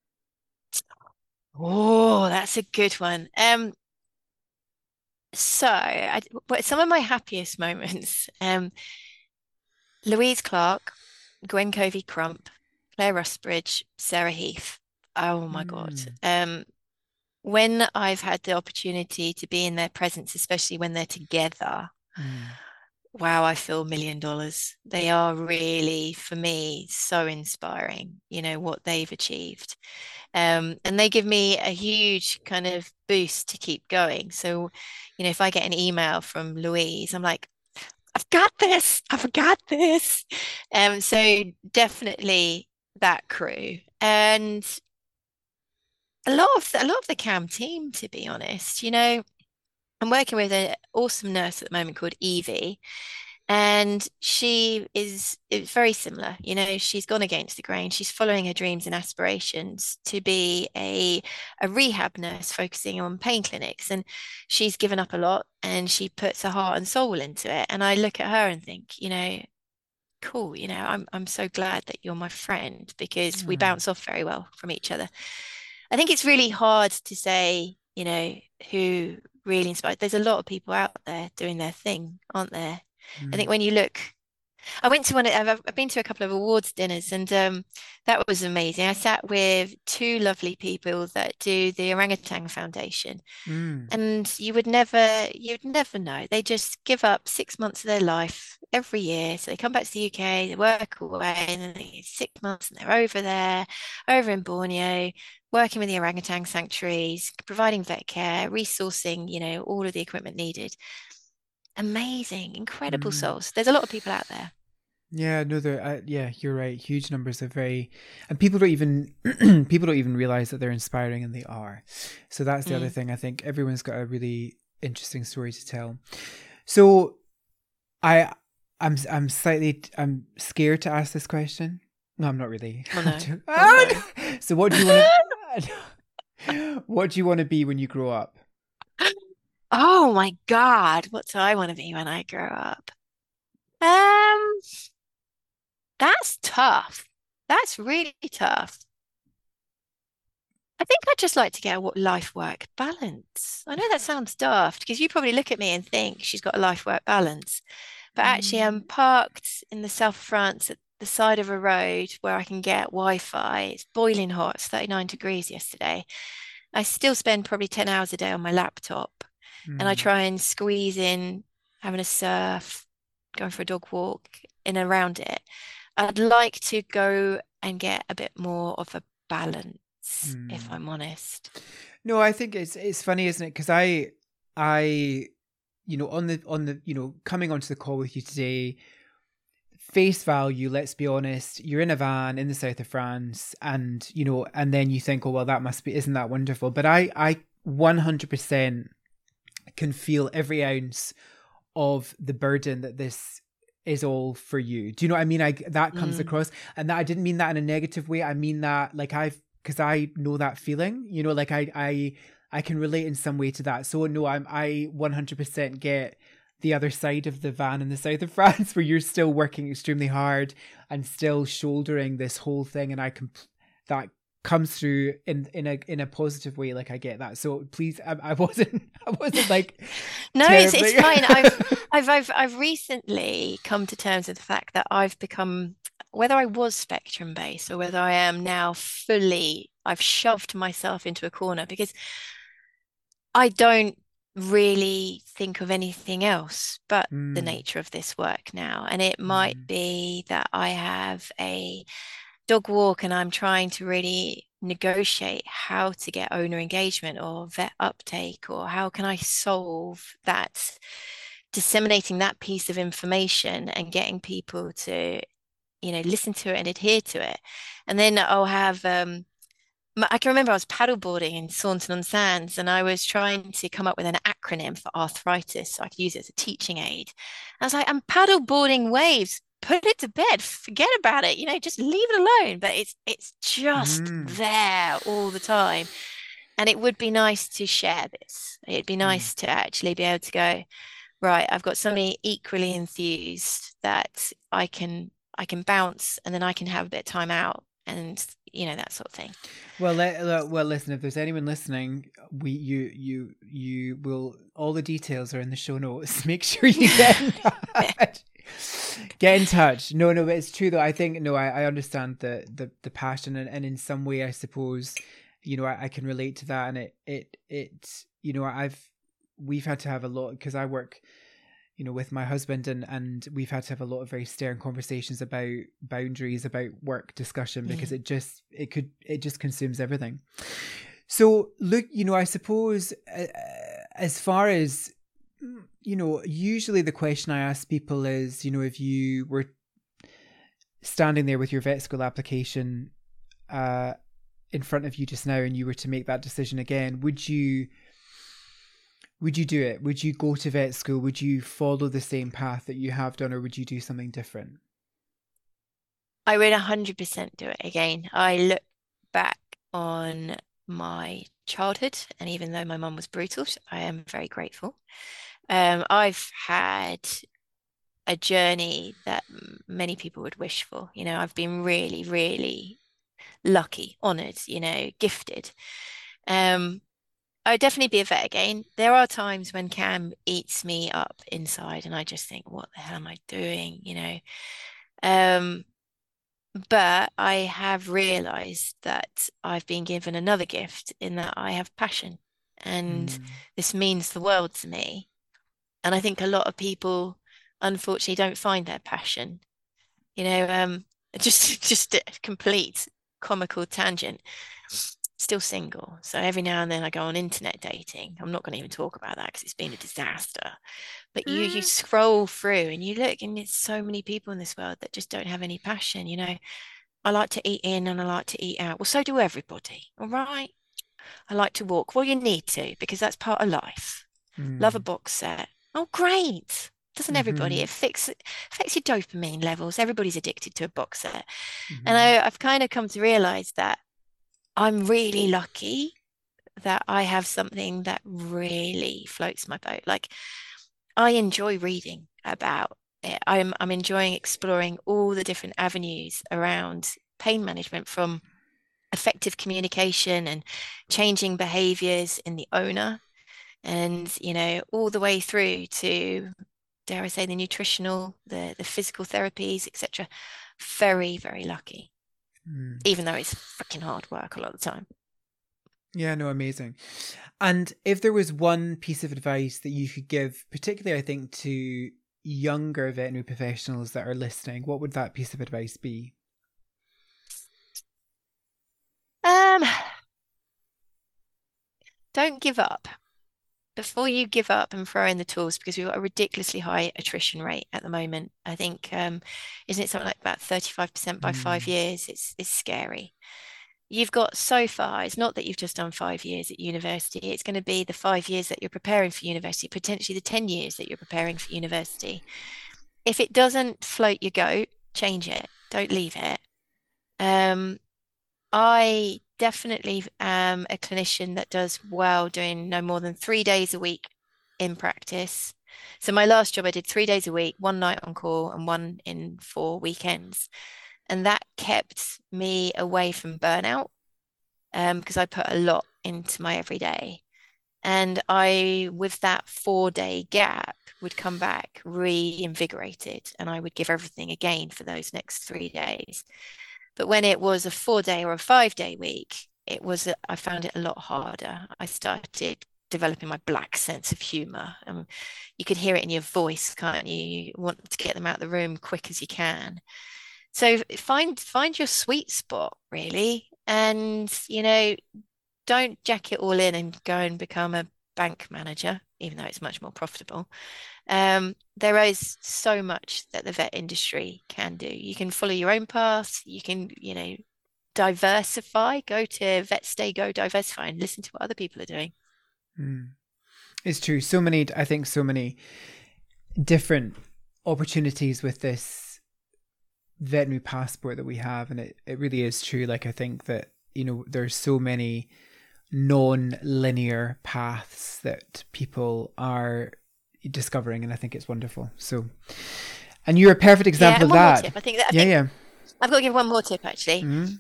Oh, that's a good one. But some of my happiest moments, Louise Clark, Gwen Covey Crump, Claire Rusbridge, Sarah Heath. Oh my God. Mm, When I've had the opportunity to be in their presence, especially when they're together, mm, wow, I feel $1 million. They are really, for me, so inspiring, what they've achieved. And they give me a huge kind of boost to keep going. So, if I get an email from Louise, I'm like, I've got this. I've got this. So definitely that crew. And a lot of the CAM team, to be honest. I'm working with an awesome nurse at the moment called Evie, and she is very similar. She's gone against the grain. She's following her dreams and aspirations to be a rehab nurse focusing on pain clinics. And she's given up a lot and she puts her heart and soul into it. And I look at her and think, cool, I'm so glad that you're my friend because we mm. bounce off very well from each other. I think it's really hard to say, who really inspired. There's a lot of people out there doing their thing, aren't there? I think Mm. when you look I went to I've been to a couple of awards dinners, and that was amazing. I sat with two lovely people that do the Orangutan Foundation, Mm, and you'd never know. They just give up 6 months of their life every year. So they come back to the UK, they work away, and then they get 6 months and they're over there, over in Borneo, working with the orangutan sanctuaries, providing vet care, resourcing, all of the equipment needed. Amazing, incredible mm. souls. There's a lot of people out there. Yeah, no, yeah, you're right. Huge numbers are very, and people don't even people don't even realize that they're inspiring, and they are. So that's the other Mm. thing. I think everyone's got a really interesting story to tell. So I, I'm scared to ask this question. No, I'm not really. Oh no. Oh no. Ah! So what do you want to, what do you want to be when you grow up? Oh my God, what do I want to be when I grow up? Um, that's tough. That's really tough. I think I'd just like to get a life work balance. I know that sounds daft because you probably look at me and think she's got a life work balance. But actually, I'm Mm, parked in the south of France at the side of a road where I can get Wi-Fi. It's boiling hot. It's 39 degrees yesterday. I still spend probably 10 hours a day on my laptop, and I mm. try and squeeze in having a surf, going for a dog walk in and around it. I'd like to go and get a bit more of a balance, if Mm. I'm honest. No, I think it's funny, isn't it? Because I on the coming onto the call with you today, face value, let's be honest, you're in a van in the south of France, and and then you think, oh well, that must be, isn't that wonderful? But I 100% can feel every ounce of the burden that this is all for you. Do you know what I mean? That comes Mm. across, and that I didn't mean that in a negative way. I mean that like because I know that feeling. Like I can relate in some way to that. So no, I 100% get the other side of the van in the south of France where you're still working extremely hard and still shouldering this whole thing, and that comes through in a positive way. Like I get that. So please, I wasn't I wasn't like No, it's terribly. fine. I've recently come to terms with the fact that I've become, whether I was spectrum based or whether I am now fully, I've shoved myself into a corner because I don't really think of anything else but the Mm, nature of this work now. And it might mm, be that I have a dog walk and I'm trying to really negotiate how to get owner engagement or vet uptake, or how can I solve that, disseminating that piece of information and getting people to, listen to it and adhere to it. And then I'll have I can remember I was paddleboarding in Saunton-on-Sands and I was trying to come up with an acronym for arthritis so I could use it as a teaching aid. I was like, I'm paddleboarding waves. Put it to bed. Forget about it. Just leave it alone. But it's just mm, there all the time. And it would be nice to share this. It'd be mm. nice to actually be able to go, right, I've got somebody equally enthused that I can bounce and then I can have a bit of time out and that sort of thing. Well, listen. If there's anyone listening, you will. All the details are in the show notes. Make sure you get in touch. Get in touch. No, no, but it's true though. I think no, I understand the passion, and in some way, I suppose, I can relate to that, and it we've had to have a lot because I work with my husband, and we've had to have a lot of very stern conversations about boundaries, about work discussion, because Mm. it just consumes everything. So look, I suppose as far as usually the question I ask people is, if you were standing there with your vet school application uh in front of you just now and you were to make that decision again, would you do it? Would you go to vet school? Would you follow the same path that you have done, or would you do something different? I would 100% do it again. I look back on my childhood, and even though my mum was brutal, I am very grateful. I've had a journey that many people would wish for. I've been really, really lucky, honored, gifted. Um, I would definitely be a vet again. There are times when Cam eats me up inside and I just think, what the hell am I doing? Um, but I have realized that I've been given another gift in that I have passion, and Mm. this means the world to me. And I think a lot of people, unfortunately, don't find their passion. You know, um, just a complete comical tangent. Still single, so every now and then I go on internet dating. I'm not going to even talk about that because it's been a disaster. But you Mm. scroll through and you look, and there's so many people in this world that just don't have any passion. I like to eat in and I like to eat out. Well, so do everybody. All right. I like to walk. Well, you need to because that's part of life. Love a Mm. box set. Oh, great. Doesn't everybody? Mm-hmm. Affects your dopamine levels. Everybody's addicted to a box set. And Mm-hmm. I've kind of come to realize that I'm really lucky that I have something that really floats my boat. Like I enjoy reading about it. I'm enjoying exploring all the different avenues around pain management, from effective communication and changing behaviors in the owner, and all the way through to, dare I say, the nutritional, the physical therapies, etc. Very, very lucky, Mm. even though it's freaking hard work a lot of the time. Yeah, no, amazing. And if there was one piece of advice that you could give, particularly I think to younger veterinary professionals that are listening, what would that piece of advice be? Um, don't give up. Before you give up and throw in the tools, because we've got a ridiculously high attrition rate at the moment. I think, isn't it something like about 35% by five Mm. years? It's scary. You've got so far, it's not that you've just done 5 years at university, it's going to be the 5 years that you're preparing for university, potentially the 10 years that you're preparing for university. If it doesn't float your goat, change it. Don't leave it. Um, I definitely am a clinician that does well doing no more than 3 days a week in practice. So my last job, I did 3 days a week, one night on call and one in 4 weekends. And that kept me away from burnout, because I put a lot into my everyday. And I, with that 4 day gap, would come back reinvigorated and I would give everything again for those next 3 days. But when it was a 4 day or a 5 day week, I found it a lot harder. I started developing my black sense of humor. And you could hear it in your voice, can't you? You want to get them out of the room quick as you can. So find your sweet spot, really. And, don't jack it all in and go and become a bank manager, even though it's much more profitable. There is so much that the vet industry can do. You can follow your own path. You can, diversify, go to Vets Day, go diversify and listen to what other people are doing. Mm. It's true. I think so many different opportunities with this veterinary passport that we have. And it really is true. Like, I think that, there's so many non-linear paths that people are discovering, and I think it's wonderful. So, and you're a perfect example of one more that. tip. Yeah. I've got to give one more tip actually. Mm.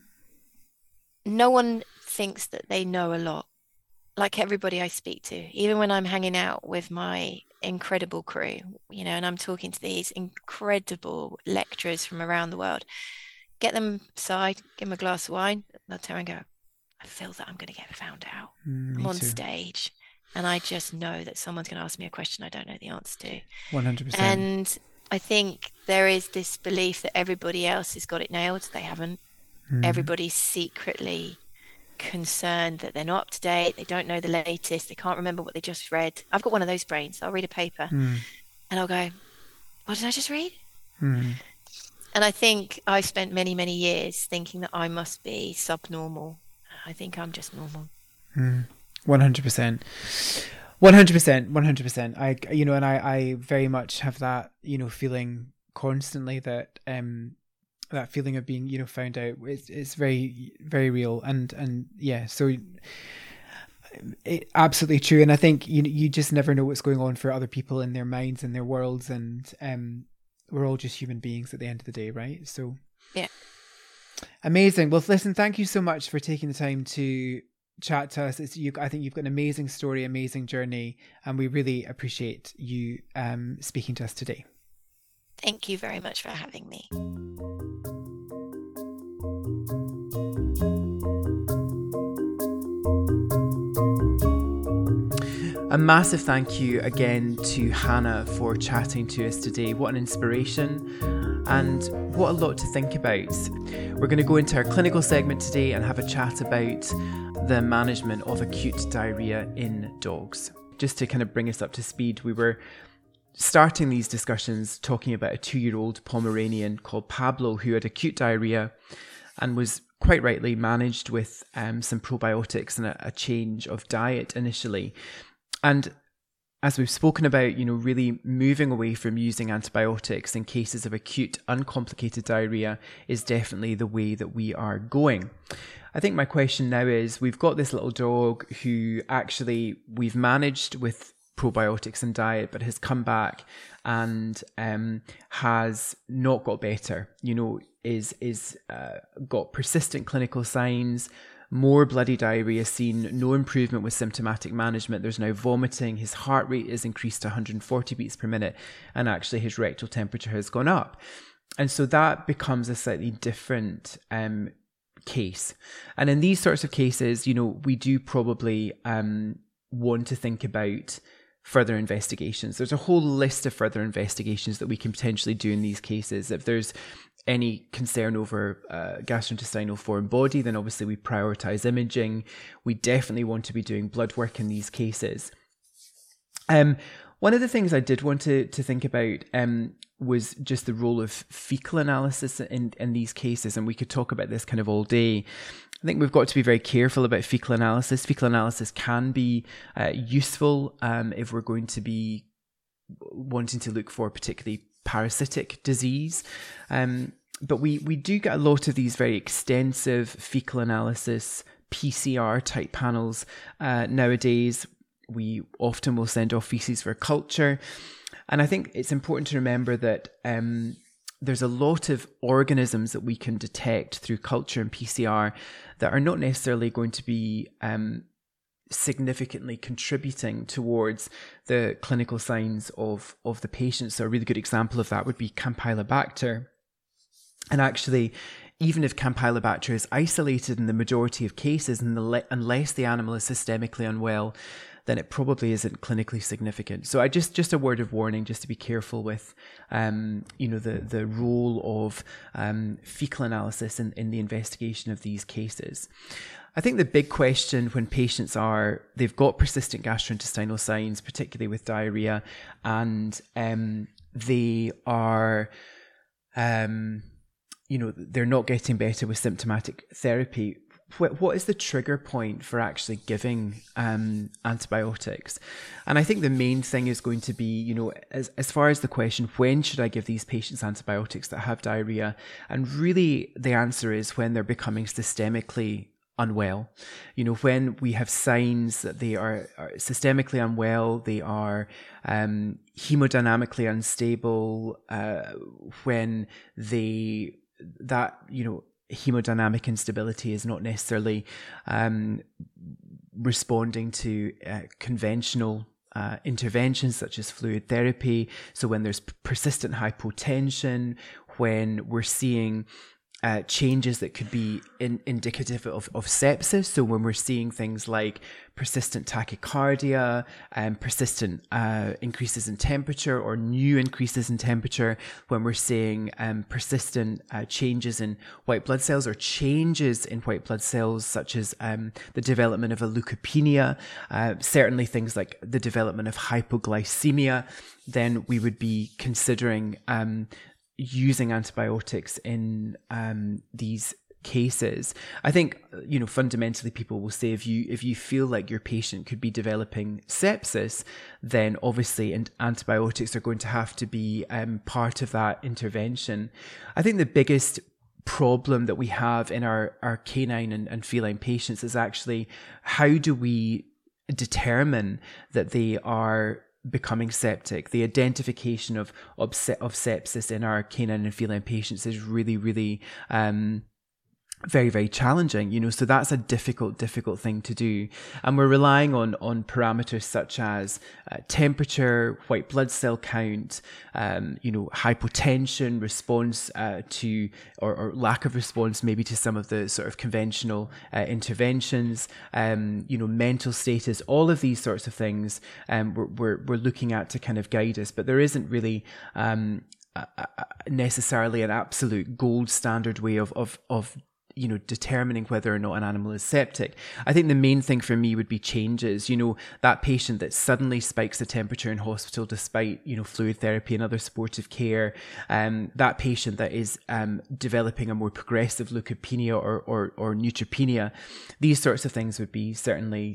No one thinks that they know a lot. Like everybody I speak to, even when I'm hanging out with my incredible crew, and I'm talking to these incredible lecturers from around the world, get them aside, give them a glass of wine, they'll turn and go, I feel that I'm going to get found out. I'm on stage and I just know that someone's going to ask me a question I don't know the answer to. 100%. And I think there is this belief that everybody else has got it nailed. They haven't. Everybody's secretly concerned that they're not up to date. They don't know the latest. They can't remember what they just read. I've got one of those brains. I'll read a paper and I'll go, what did I just read? And I think I spent many, many years thinking that I must be subnormal. I think I'm just normal. 100%. 100%. I very much have that, feeling constantly, that that feeling of being, found out. It's very, very real. And yeah, so absolutely true. And I think you just never know what's going on for other people in their minds and their worlds. And we're all just human beings at the end of the day, right? So yeah. Amazing. Well, listen, thank you so much for taking the time to chat to us. I think you've got an amazing story, amazing journey, and we really appreciate you speaking to us today. Thank you very much for having me. A massive thank you again to Hannah for chatting to us today. What an inspiration and what a lot to think about. We're going to go into our clinical segment today and have a chat about the management of acute diarrhea in dogs. Just to kind of bring us up to speed, we were starting these discussions talking about a 2-year-old Pomeranian called Pablo who had acute diarrhea and was quite rightly managed with some probiotics and a change of diet initially. And as we've spoken about, really moving away from using antibiotics in cases of acute, uncomplicated diarrhea is definitely the way that we are going. I think my question now is, we've got this little dog who actually we've managed with probiotics and diet, but has come back and has not got better, is got persistent clinical signs, more bloody diarrhea seen, no improvement with symptomatic management. There's now vomiting. His heart rate is increased to 140 beats per minute, and actually his rectal temperature has gone up. And so that becomes a slightly different case. And in these sorts of cases, we do probably want to think about further investigations. There's a whole list of further investigations that we can potentially do in these cases. If there's any concern over gastrointestinal foreign body, then obviously we prioritize imaging. We definitely want to be doing blood work in these cases. One of the things I did want to think about was just the role of fecal analysis in these cases, and we could talk about this kind of all day. I think we've got to be very careful about fecal analysis. Fecal analysis can be useful if we're going to be wanting to look for particularly parasitic disease. But we do get a lot of these very extensive fecal analysis, PCR type panels nowadays. We often will send off feces for culture. And I think it's important to remember that there's a lot of organisms that we can detect through culture and PCR that are not necessarily going to be significantly contributing towards the clinical signs of the patient. So a really good example of that would be Campylobacter. And actually, even if Campylobacter is isolated in the majority of cases, and unless the animal is systemically unwell, then it probably isn't clinically significant. So I just a word of warning, just to be careful with, the role of fecal analysis in the investigation of these cases. I think the big question when patients they've got persistent gastrointestinal signs, particularly with diarrhea, and they are, they're not getting better with symptomatic therapy. What is the trigger point for actually giving antibiotics? And I think the main thing is going to be, as far as the question, when should I give these patients antibiotics that have diarrhea? And really the answer is when they're becoming systemically unwell. When we have signs that they are systemically unwell, they are hemodynamically unstable, when hemodynamic instability is not necessarily responding to conventional interventions such as fluid therapy. So when there's persistent hypotension, when we're seeing changes that could be indicative of sepsis. So when we're seeing things like persistent tachycardia and persistent increases in temperature or new increases in temperature, when we're seeing persistent changes in white blood cells or changes in white blood cells, such as the development of a leukopenia, certainly things like the development of hypoglycemia, then we would be considering using antibiotics in these cases. I think, fundamentally people will say if you feel like your patient could be developing sepsis, then obviously antibiotics are going to have to be part of that intervention. I think the biggest problem that we have in our canine and feline patients is actually, how do we determine that they are becoming septic? The identification of sepsis in our canine and feline patients is really, really very, very challenging, so that's a difficult thing to do. And we're relying on parameters such as temperature, white blood cell count, hypotension, response to, or lack of response maybe to some of the sort of conventional interventions, mental status, all of these sorts of things we're looking at to kind of guide us. But there isn't really necessarily an absolute gold standard way of determining whether or not an animal is septic. I think the main thing for me would be changes. That patient that suddenly spikes the temperature in hospital despite, fluid therapy and other supportive care, that patient that is developing a more progressive leukopenia or neutropenia, these sorts of things would be certainly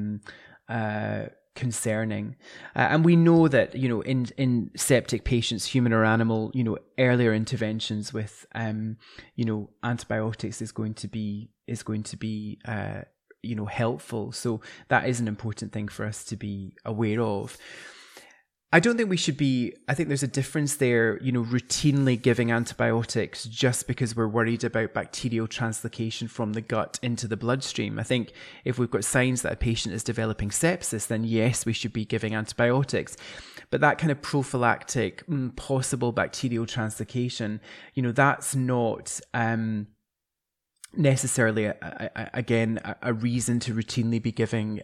concerning. And we know that, in septic patients, human or animal, earlier interventions with, antibiotics is going to be helpful. So that is an important thing for us to be aware of. I don't think we should be, I think there's a difference there, routinely giving antibiotics just because we're worried about bacterial translocation from the gut into the bloodstream. I think if we've got signs that a patient is developing sepsis, then yes, we should be giving antibiotics. But that kind of prophylactic, possible bacterial translocation, that's not necessarily, a reason to routinely be giving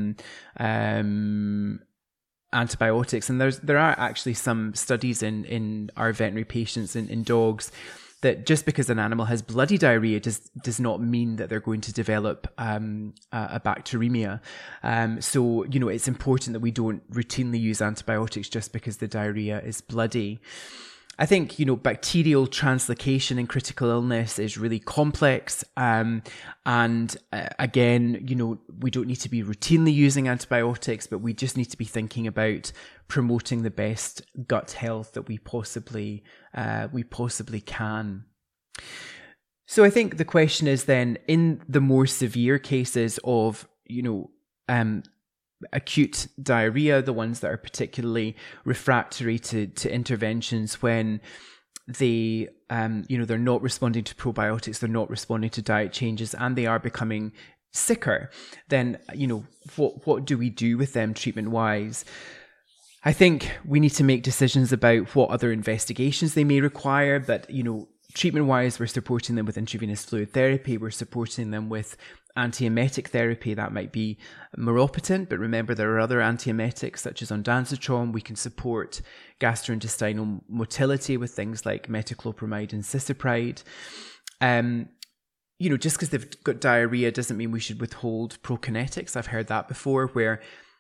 antibiotics. And there are actually some studies in our veterinary patients in dogs that just because an animal has bloody diarrhea does not mean that they're going to develop a bacteremia. So it's important that we don't routinely use antibiotics just because the diarrhea is bloody. I think, bacterial translocation in critical illness is really complex. Again, we don't need to be routinely using antibiotics, but we just need to be thinking about promoting the best gut health that we possibly can. So I think the question is then, in the more severe cases of, acute diarrhea, the ones that are particularly refractory to interventions when they, they're not responding to probiotics, they're not responding to diet changes, and they are becoming sicker, then, what do we do with them treatment-wise? I think we need to make decisions about what other investigations they may require, but, treatment-wise, we're supporting them with intravenous fluid therapy, we're supporting them with antiemetic therapy. That might be meropitant, but remember there are other antiemetics such as ondansetron. We can support gastrointestinal motility with things like metoclopramide and cisapride. Just because they've got diarrhea doesn't mean we should withhold prokinetics. I've heard that before, where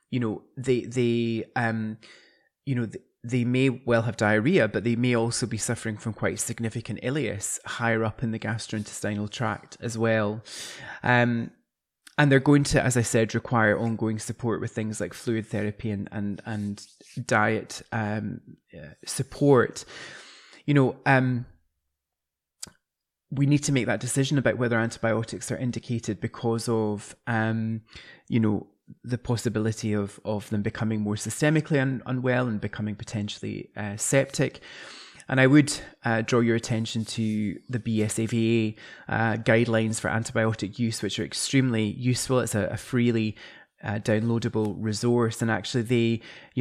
they may well have diarrhea, but they may also be suffering from quite significant ileus higher up in the gastrointestinal tract as well. And they're going to, as I said, require ongoing support with things like fluid therapy and diet support. We need to make that decision about whether antibiotics are indicated because of, the possibility of them becoming more systemically unwell and becoming potentially septic. And I would draw your attention to the BSAVA guidelines for antibiotic use, which are extremely useful. It's a freely downloadable resource, and actually they,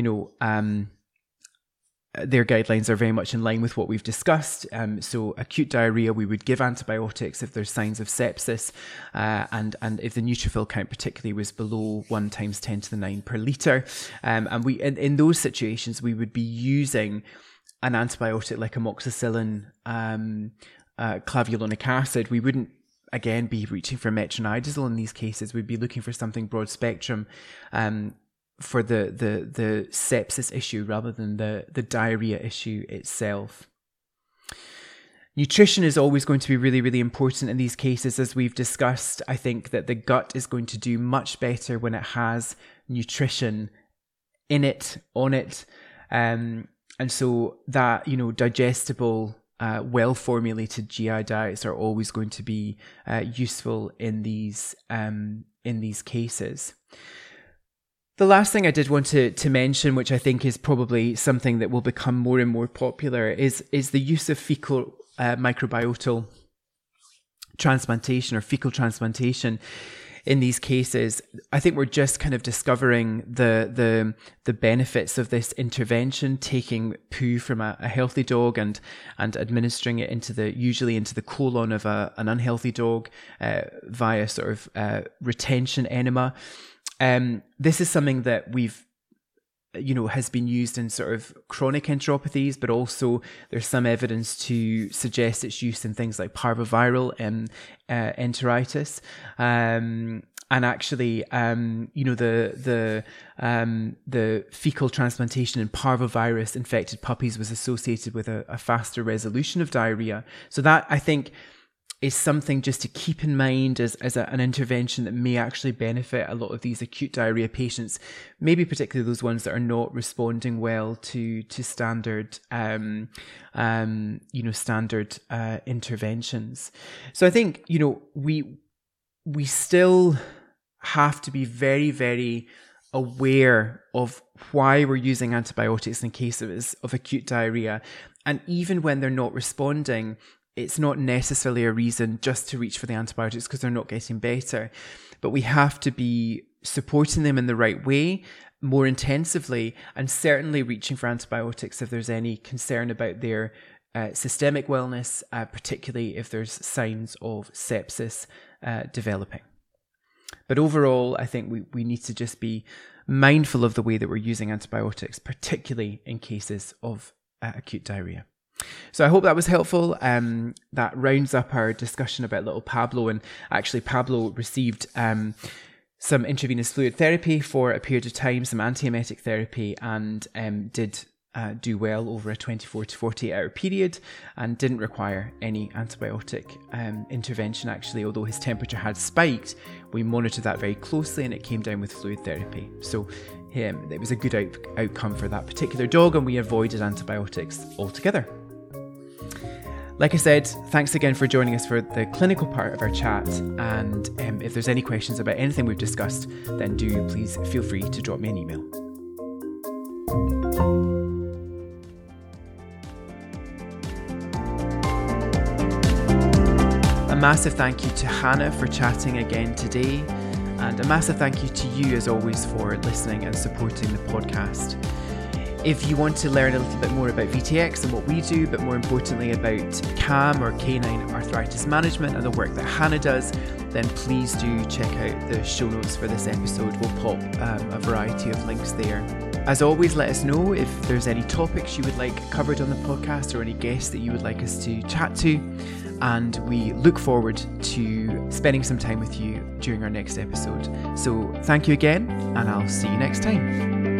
their guidelines are very much in line with what we've discussed. So acute diarrhea, we would give antibiotics if there's signs of sepsis, and if the neutrophil count particularly was below 1 × 10⁹ per litre. And we in those situations, we would be using an antibiotic like amoxicillin, clavulanic acid. We wouldn't, again, be reaching for metronidazole in these cases. We'd be looking for something broad spectrum, for the sepsis issue rather than the diarrhea issue itself. Nutrition is always going to be really, really important in these cases, as we've discussed. I think that the gut is going to do much better when it has nutrition in it, on it. And so that, digestible, well-formulated GI diets are always going to be useful in these cases. The last thing I did want to mention, which I think is probably something that will become more and more popular, is the use of fecal microbiota transplantation or fecal transplantation in these cases, I think we're just kind of discovering the benefits of this intervention, taking poo from a healthy dog and administering it usually into the colon of an unhealthy dog via sort of retention enema. This is something that has been used in sort of chronic enteropathies, but also there's some evidence to suggest its use in things like parvoviral enteritis. And actually, the fecal transplantation in parvovirus infected puppies was associated with a faster resolution of diarrhea. So that, I think, is something just to keep in mind as an intervention that may actually benefit a lot of these acute diarrhea patients, maybe particularly those ones that are not responding well to standard interventions. So I think we still have to be very, very aware of why we're using antibiotics in cases of acute diarrhea, and even when they're not responding, it's not necessarily a reason just to reach for the antibiotics because they're not getting better. But we have to be supporting them in the right way, more intensively, and certainly reaching for antibiotics if there's any concern about their systemic wellness, particularly if there's signs of sepsis developing. But overall, I think we need to just be mindful of the way that we're using antibiotics, particularly in cases of acute diarrhea. So I hope that was helpful. That rounds up our discussion about little Pablo. And actually, Pablo received some intravenous fluid therapy for a period of time, some antiemetic therapy, and did do well over a 24 to 48 hour period and didn't require any antibiotic intervention. Actually, although his temperature had spiked, we monitored that very closely and it came down with fluid therapy. So it was a good outcome for that particular dog, and we avoided antibiotics altogether. Like I said, thanks again for joining us for the clinical part of our chat. And if there's any questions about anything we've discussed, then do please feel free to drop me an email. A massive thank you to Hannah for chatting again today. And a massive thank you to you, as always, for listening and supporting the podcast. If you want to learn a little bit more about VTX and what we do, but more importantly about CAM or canine arthritis management and the work that Hannah does, then please do check out the show notes for this episode. We'll pop a variety of links there. As always, let us know if there's any topics you would like covered on the podcast or any guests that you would like us to chat to. And we look forward to spending some time with you during our next episode. So thank you again, and I'll see you next time.